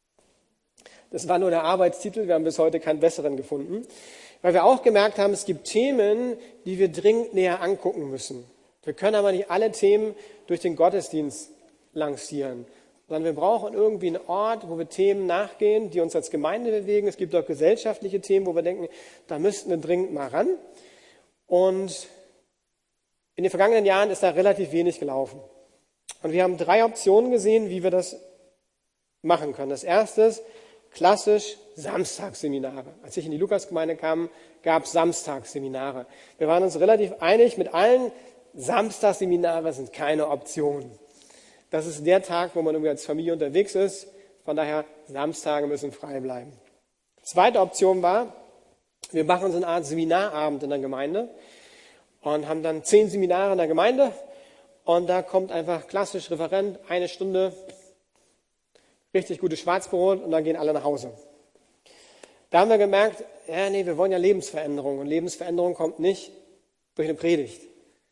[SPEAKER 1] Das war nur der Arbeitstitel, wir haben bis heute keinen besseren gefunden. Weil wir auch gemerkt haben, es gibt Themen, die wir dringend näher angucken müssen. Wir können aber nicht alle Themen durch den Gottesdienst lancieren, sondern wir brauchen irgendwie einen Ort, wo wir Themen nachgehen, die uns als Gemeinde bewegen. Es gibt auch gesellschaftliche Themen, wo wir denken, da müssten wir dringend mal ran. Und in den vergangenen Jahren ist da relativ wenig gelaufen. Und wir haben drei Optionen gesehen, wie wir das machen können. Das erste ist klassisch Samstagsseminare. Als ich in die Lukasgemeinde kam, gab es Samstagsseminare. Wir waren uns relativ einig mit allen, Samstagsseminare sind keine Option. Das ist der Tag, wo man irgendwie als Familie unterwegs ist. Von daher, Samstage müssen frei bleiben. Zweite Option war, wir machen so eine Art Seminarabend in der Gemeinde und haben dann zehn Seminare in der Gemeinde. Und da kommt einfach klassisch Referent, eine Stunde, richtig gutes Schwarzbrot und dann gehen alle nach Hause. Da haben wir gemerkt, ja, nee, wir wollen ja Lebensveränderung und Lebensveränderung kommt nicht durch eine Predigt.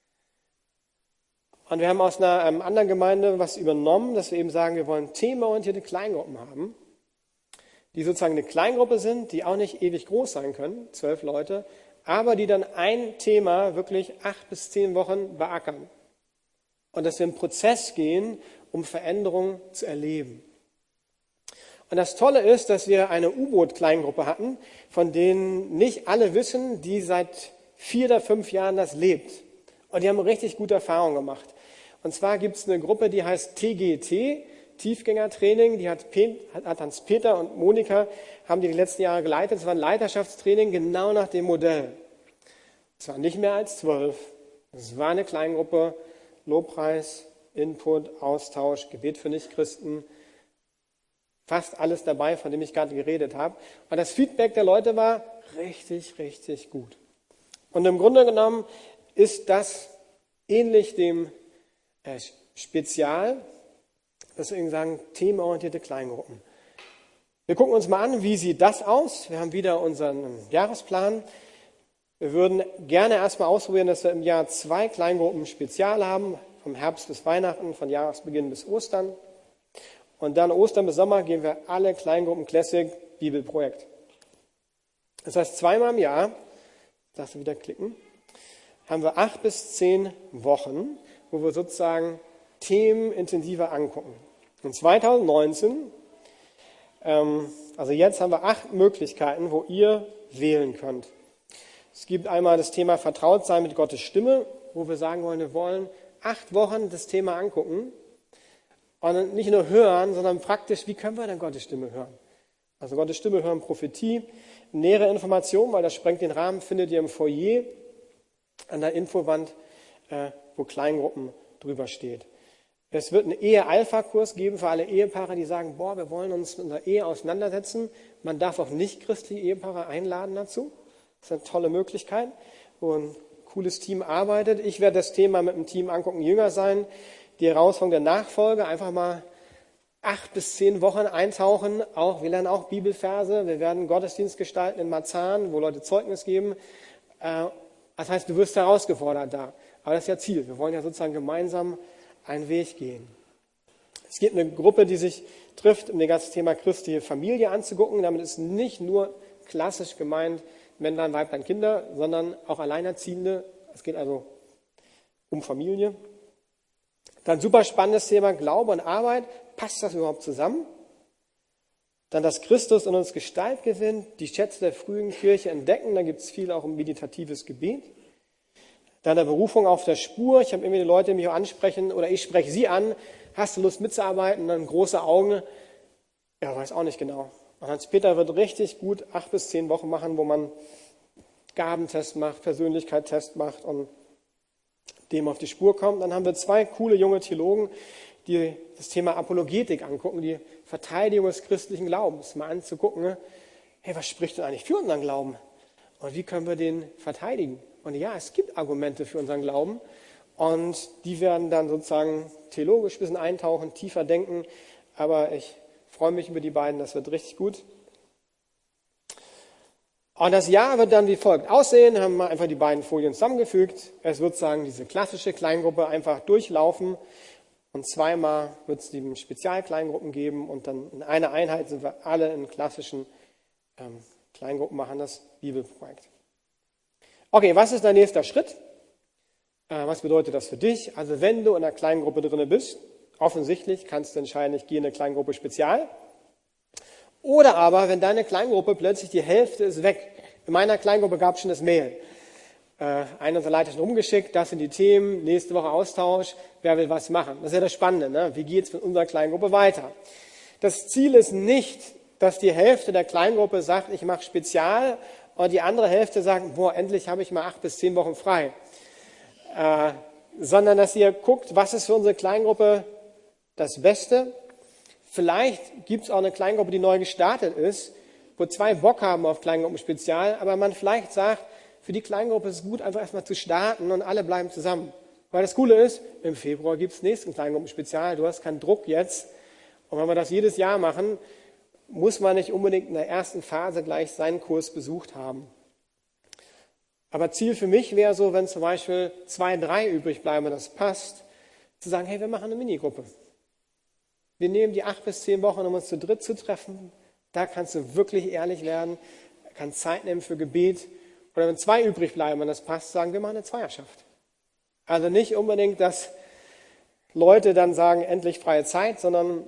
[SPEAKER 1] Und wir haben aus einer ähm, anderen Gemeinde was übernommen, dass wir eben sagen, wir wollen themenorientierte Kleingruppen haben, die sozusagen eine Kleingruppe sind, die auch nicht ewig groß sein können, zwölf Leute, aber die dann ein Thema wirklich acht bis zehn Wochen beackern. Und dass wir im Prozess gehen, um Veränderungen zu erleben. Und das Tolle ist, dass wir eine U-Boot-Kleingruppe hatten, von denen nicht alle wissen, die seit vier oder fünf Jahren das lebt. Und die haben richtig gute Erfahrungen gemacht. Und zwar gibt es eine Gruppe, die heißt T G T, Tiefgängertraining. Die hat, Pe- hat Hans-Peter und Monika, haben die die letzten Jahre geleitet. Es war ein Leiterschaftstraining genau nach dem Modell. Es waren nicht mehr als zwölf. Es war eine Kleingruppe, Lobpreis, Input, Austausch, Gebet für Nichtchristen. Fast alles dabei, von dem ich gerade geredet habe. Und das Feedback der Leute war richtig, richtig gut. Und im Grunde genommen ist das ähnlich dem äh, Spezial, deswegen sagen themenorientierte Kleingruppen. Wir gucken uns mal an, wie sieht das aus. Wir haben wieder unseren Jahresplan. Wir würden gerne erstmal ausprobieren, dass wir im Jahr zwei Kleingruppen Spezial haben, vom Herbst bis Weihnachten, von Jahresbeginn bis Ostern. Und dann Ostern bis Sommer gehen wir alle Kleingruppen Classic Bibelprojekt. Das heißt, zweimal im Jahr, darfst du wieder klicken, haben wir acht bis zehn Wochen, wo wir sozusagen Themen intensiver angucken. Und zwanzig neunzehn, ähm, also jetzt haben wir acht Möglichkeiten, wo ihr wählen könnt. Es gibt einmal das Thema Vertrautsein mit Gottes Stimme, wo wir sagen wollen, wir wollen acht Wochen das Thema angucken und nicht nur hören, sondern praktisch, wie können wir denn Gottes Stimme hören? Also Gottes Stimme hören, Prophetie, nähere Informationen, weil das sprengt den Rahmen, findet ihr im Foyer an der Infowand, äh, wo Kleingruppen drüber steht. Es wird einen Ehe-Alpha-Kurs geben für alle Ehepaare, die sagen, boah, wir wollen uns mit unserer Ehe auseinandersetzen. Man darf auch nicht christliche Ehepaare einladen dazu. Das ist eine tolle Möglichkeit, wo ein cooles Team arbeitet. Ich werde das Thema mit dem Team angucken, Jünger sein, die Herausforderung der Nachfolge, einfach mal acht bis zehn Wochen eintauchen. Auch, wir lernen auch Bibelverse, wir werden Gottesdienst gestalten in Marzahn, wo Leute Zeugnis geben. Das heißt, du wirst herausgefordert da. Aber das ist ja Ziel. Wir wollen ja sozusagen gemeinsam einen Weg gehen. Es gibt eine Gruppe, die sich trifft, um das ganze Thema christliche Familie anzugucken. Damit ist nicht nur klassisch gemeint, Männlein, Weiblein, Kinder, sondern auch Alleinerziehende. Es geht also um Familie. Dann super spannendes Thema Glaube und Arbeit. Passt das überhaupt zusammen? Dann, dass Christus in uns Gestalt gewinnt, die Schätze der frühen Kirche entdecken. Da gibt es viel auch um meditatives Gebet. Dann der Berufung auf der Spur. Ich habe immer die Leute, die mich auch ansprechen, oder ich spreche sie an. Hast du Lust mitzuarbeiten? Und dann große Augen. Ja, weiß auch nicht genau. Und Hans-Peter wird richtig gut acht bis zehn Wochen machen, wo man Gabentest macht, Persönlichkeitstest macht und dem auf die Spur kommt. Dann haben wir zwei coole junge Theologen, die das Thema Apologetik angucken, die Verteidigung des christlichen Glaubens, mal anzugucken, hey, was spricht denn eigentlich für unseren Glauben? Und wie können wir den verteidigen? Und ja, es gibt Argumente für unseren Glauben und die werden dann sozusagen theologisch ein bisschen eintauchen, tiefer denken, aber ich freue mich über die beiden, das wird richtig gut. Und das Jahr wird dann wie folgt aussehen, haben wir einfach die beiden Folien zusammengefügt. Es wird sagen, diese klassische Kleingruppe einfach durchlaufen und zweimal wird es die Spezialkleingruppen geben und dann in einer Einheit sind wir alle in klassischen ähm, Kleingruppen, machen das Bibelprojekt. Okay, was ist der nächste Schritt? Äh, was bedeutet das für dich? Also wenn du in einer Kleingruppe drin bist, offensichtlich kannst du entscheiden, ich gehe in eine Kleingruppe Spezial. Oder aber, wenn deine Kleingruppe plötzlich die Hälfte ist weg. In meiner Kleingruppe gab es schon das Mail. Äh, einer unserer Leiter hat rumgeschickt, das sind die Themen, nächste Woche Austausch, wer will was machen. Das ist ja das Spannende, ne? Wie geht es mit unserer Kleingruppe weiter? Das Ziel ist nicht, dass die Hälfte der Kleingruppe sagt, ich mache Spezial, und die andere Hälfte sagt, boah, endlich habe ich mal acht bis zehn Wochen frei. Äh, sondern dass ihr guckt, was ist für unsere Kleingruppe das Beste. Vielleicht gibt es auch eine Kleingruppe, die neu gestartet ist, wo zwei Bock haben auf Kleingruppenspezial, aber man vielleicht sagt, für die Kleingruppe ist es gut, einfach erstmal zu starten und alle bleiben zusammen. Weil das Coole ist, im Februar gibt es nächsten Kleingruppenspezial, du hast keinen Druck jetzt. Und wenn wir das jedes Jahr machen, muss man nicht unbedingt in der ersten Phase gleich seinen Kurs besucht haben. Aber Ziel für mich wäre so, wenn zum Beispiel zwei, drei übrig bleiben, wenn das passt, zu sagen, hey, wir machen eine Minigruppe. Wir nehmen die acht bis zehn Wochen, um uns zu dritt zu treffen. Da kannst du wirklich ehrlich werden, kannst Zeit nehmen für Gebet. Oder wenn zwei übrig bleiben, wenn das passt, sagen wir machen eine Zweierschaft. Also nicht unbedingt, dass Leute dann sagen, endlich freie Zeit, sondern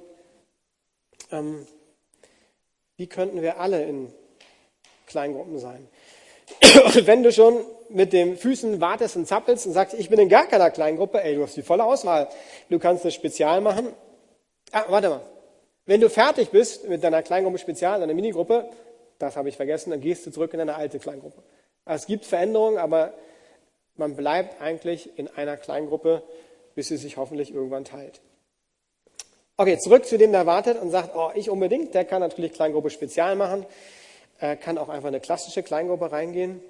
[SPEAKER 1] ähm, wie könnten wir alle in Kleingruppen sein? Und wenn du schon mit den Füßen wartest und zappelst und sagst, ich bin in gar keiner Kleingruppe, ey, du hast die volle Auswahl. Du kannst eine Spezial machen. Ah, warte mal. Wenn du fertig bist mit deiner Kleingruppe Spezial, deiner Minigruppe, das habe ich vergessen, dann gehst du zurück in deine alte Kleingruppe. Also es gibt Veränderungen, aber man bleibt eigentlich in einer Kleingruppe, bis sie sich hoffentlich irgendwann teilt. Okay, zurück zu dem, der wartet und sagt, oh, ich unbedingt, der kann natürlich Kleingruppe Spezial machen, äh, kann auch einfach eine klassische Kleingruppe reingehen.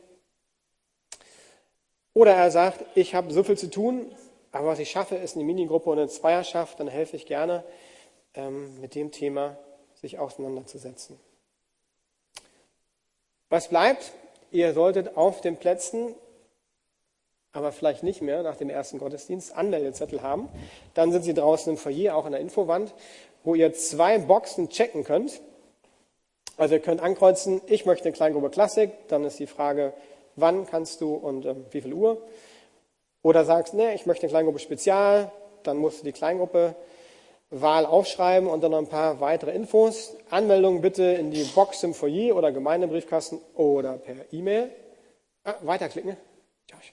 [SPEAKER 1] Oder er sagt, ich habe so viel zu tun, aber was ich schaffe, ist eine Minigruppe und eine Zweierschaft, dann helfe ich gerne, ähm, mit dem Thema sich auseinanderzusetzen. Was bleibt? Ihr solltet auf den Plätzen, aber vielleicht nicht mehr nach dem ersten Gottesdienst, Anmeldezettel haben. Dann sind sie draußen im Foyer, auch an der Infowand, wo ihr zwei Boxen checken könnt. Also ihr könnt ankreuzen, ich möchte eine Kleingruppe Klassik, dann ist die Frage, wann kannst du und äh, wie viel Uhr. Oder sagst, ne, ich möchte eine Kleingruppe Spezial, dann musst du die Kleingruppe Wahl aufschreiben und dann noch ein paar weitere Infos. Anmeldung bitte in die Box im Foyer oder Gemeindebriefkasten oder per E-Mail. Ah, weiterklicken. Josh.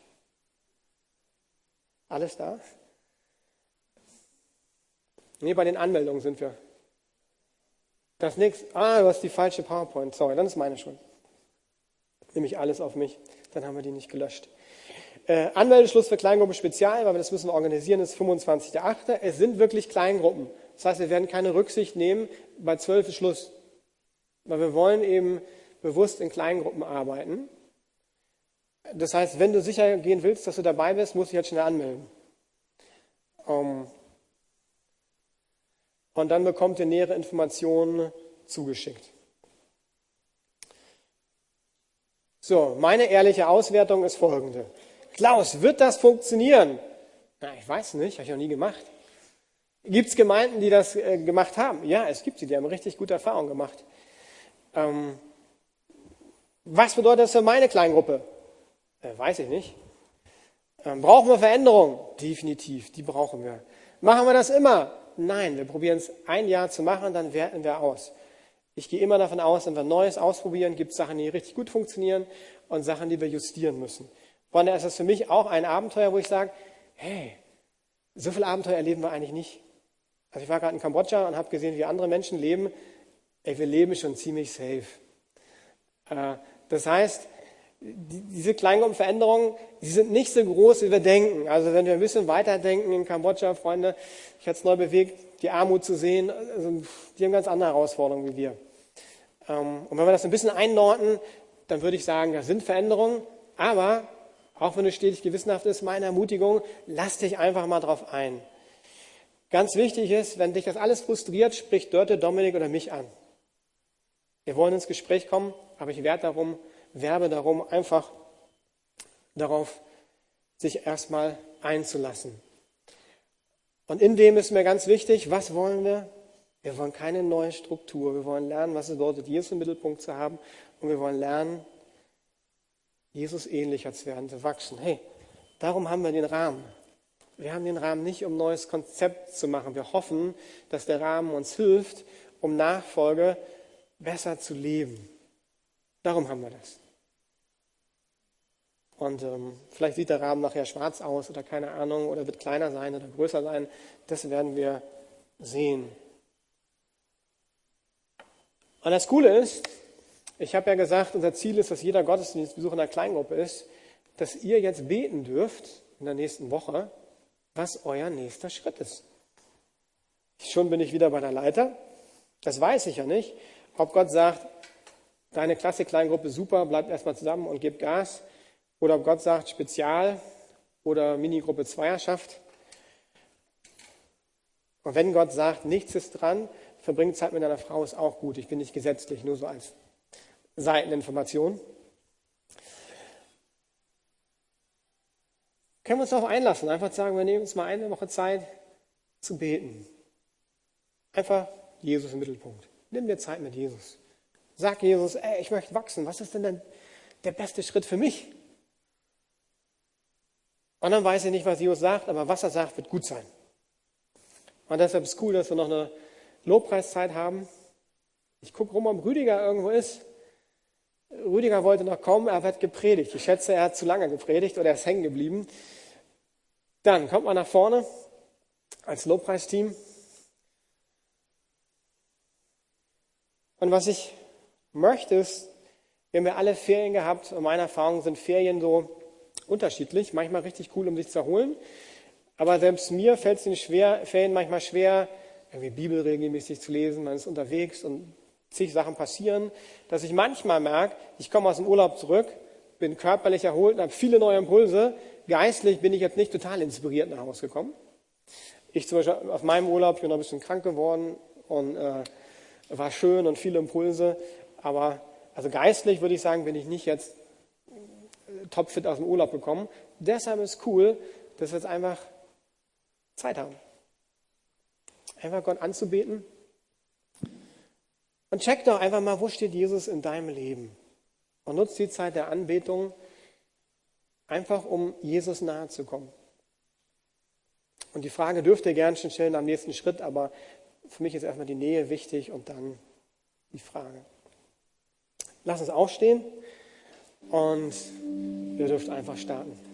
[SPEAKER 1] Alles da? Nee, bei den Anmeldungen sind wir. Das nächste, ah, du hast die falsche PowerPoint. Sorry, dann ist meine Schuld. Nehme ich alles auf mich, dann haben wir die nicht gelöscht. Äh, Anmeldeschluss für Kleingruppe Spezial, weil wir das müssen wir organisieren, ist fünfundzwanzigster achter Es sind wirklich Kleingruppen. Das heißt, wir werden keine Rücksicht nehmen, bei zwölf ist Schluss. Weil wir wollen eben bewusst in Kleingruppen arbeiten. Das heißt, wenn du sicher gehen willst, dass du dabei bist, musst du dich jetzt schnell anmelden. Um, und dann bekommt ihr nähere Informationen zugeschickt. So, meine ehrliche Auswertung ist folgende. Klaus, wird das funktionieren? Na, ich weiß nicht, habe ich noch nie gemacht. Gibt es Gemeinden, die das äh, gemacht haben? Ja, es gibt sie, die haben richtig gute Erfahrungen gemacht. Ähm, was bedeutet das für meine Kleingruppe? Äh, weiß ich nicht. Ähm, brauchen wir Veränderungen? Definitiv, die brauchen wir. Machen wir das immer? Nein, wir probieren es ein Jahr zu machen, dann werten wir aus. Ich gehe immer davon aus, wenn wir Neues ausprobieren, gibt es Sachen, die richtig gut funktionieren und Sachen, die wir justieren müssen. Von daher ist das für mich auch ein Abenteuer, wo ich sage, hey, so viel Abenteuer erleben wir eigentlich nicht. Also ich war gerade in Kambodscha und habe gesehen, wie andere Menschen leben. Ey, wir leben schon ziemlich safe. Äh, das heißt, die, diese Kleingruppenveränderungen, die sind nicht so groß, wie wir denken. Also wenn wir ein bisschen weiterdenken in Kambodscha, Freunde, ich hatte es neu bewegt, die Armut zu sehen, also die haben ganz andere Herausforderungen wie wir. Ähm, und wenn wir das ein bisschen einordnen, dann würde ich sagen, das sind Veränderungen, aber auch wenn es stetig gewissenhaft ist, meine Ermutigung, lass dich einfach mal drauf ein. Ganz wichtig ist, wenn dich das alles frustriert, sprich Dörte, Dominik oder mich an. Wir wollen ins Gespräch kommen, aber ich werde darum, werbe darum, einfach darauf, sich erstmal einzulassen. Und in dem ist mir ganz wichtig, was wollen wir? Wir wollen keine neue Struktur. Wir wollen lernen, was es bedeutet, Jesus im Mittelpunkt zu haben. Und wir wollen lernen, Jesus ähnlicher zu werden, zu wachsen. Hey, darum haben wir den Rahmen. Wir haben den Rahmen nicht, um ein neues Konzept zu machen. Wir hoffen, dass der Rahmen uns hilft, um Nachfolge besser zu leben. Darum haben wir das. Und ähm, vielleicht sieht der Rahmen nachher schwarz aus oder keine Ahnung, oder wird kleiner sein oder größer sein. Das werden wir sehen. Und das Coole ist, ich habe ja gesagt, unser Ziel ist, dass jeder Gottesdienstbesuch in einer Kleingruppe ist, dass ihr jetzt beten dürft in der nächsten Woche, was euer nächster Schritt ist. Schon bin ich wieder bei der Leiter. Das weiß ich ja nicht. Ob Gott sagt, deine Klasse-Kleingruppe super, bleibt erstmal zusammen und gebt Gas. Oder ob Gott sagt, Spezial oder Minigruppe Zweierschaft. Und wenn Gott sagt, nichts ist dran, verbringt Zeit mit deiner Frau, ist auch gut. Ich bin nicht gesetzlich, nur so als Seiteninformation. Können wir uns darauf einlassen, einfach sagen, wir nehmen uns mal eine Woche Zeit zu beten. Einfach Jesus im Mittelpunkt. Nimm dir Zeit mit Jesus. Sag Jesus, ey, ich möchte wachsen. Was ist denn, denn der beste Schritt für mich? Und dann weiß ich nicht, was Jesus sagt, aber was er sagt, wird gut sein. Und deshalb ist es cool, dass wir noch eine Lobpreiszeit haben. Ich gucke rum, ob Rüdiger irgendwo ist. Rüdiger wollte noch kommen, er hat gepredigt. Ich schätze, er hat zu lange gepredigt oder er ist hängen geblieben. Dann kommt man nach vorne als Lobpreisteam. Und was ich möchte ist, wir haben ja alle Ferien gehabt und meine Erfahrungen sind Ferien so unterschiedlich, manchmal richtig cool, um sich zu erholen. Aber selbst mir fällt es in den Ferien manchmal schwer, irgendwie Bibel regelmäßig zu lesen, man ist unterwegs und zig Sachen passieren, dass ich manchmal merke, ich komme aus dem Urlaub zurück, bin körperlich erholt und habe viele neue Impulse. Geistlich bin ich jetzt nicht total inspiriert nach Hause gekommen. Ich zum Beispiel auf meinem Urlaub, ich bin noch ein bisschen krank geworden und äh, war schön und viele Impulse, aber also geistlich würde ich sagen, bin ich nicht jetzt topfit aus dem Urlaub gekommen. Deshalb ist cool, dass wir jetzt einfach Zeit haben. Einfach Gott anzubeten. Und check doch einfach mal, wo steht Jesus in deinem Leben? Und nutzt die Zeit der Anbetung einfach, um Jesus nahe zu kommen. Und die Frage dürft ihr gerne schon stellen am nächsten Schritt, aber für mich ist erstmal die Nähe wichtig und dann die Frage. Lass uns aufstehen und ihr dürft einfach starten.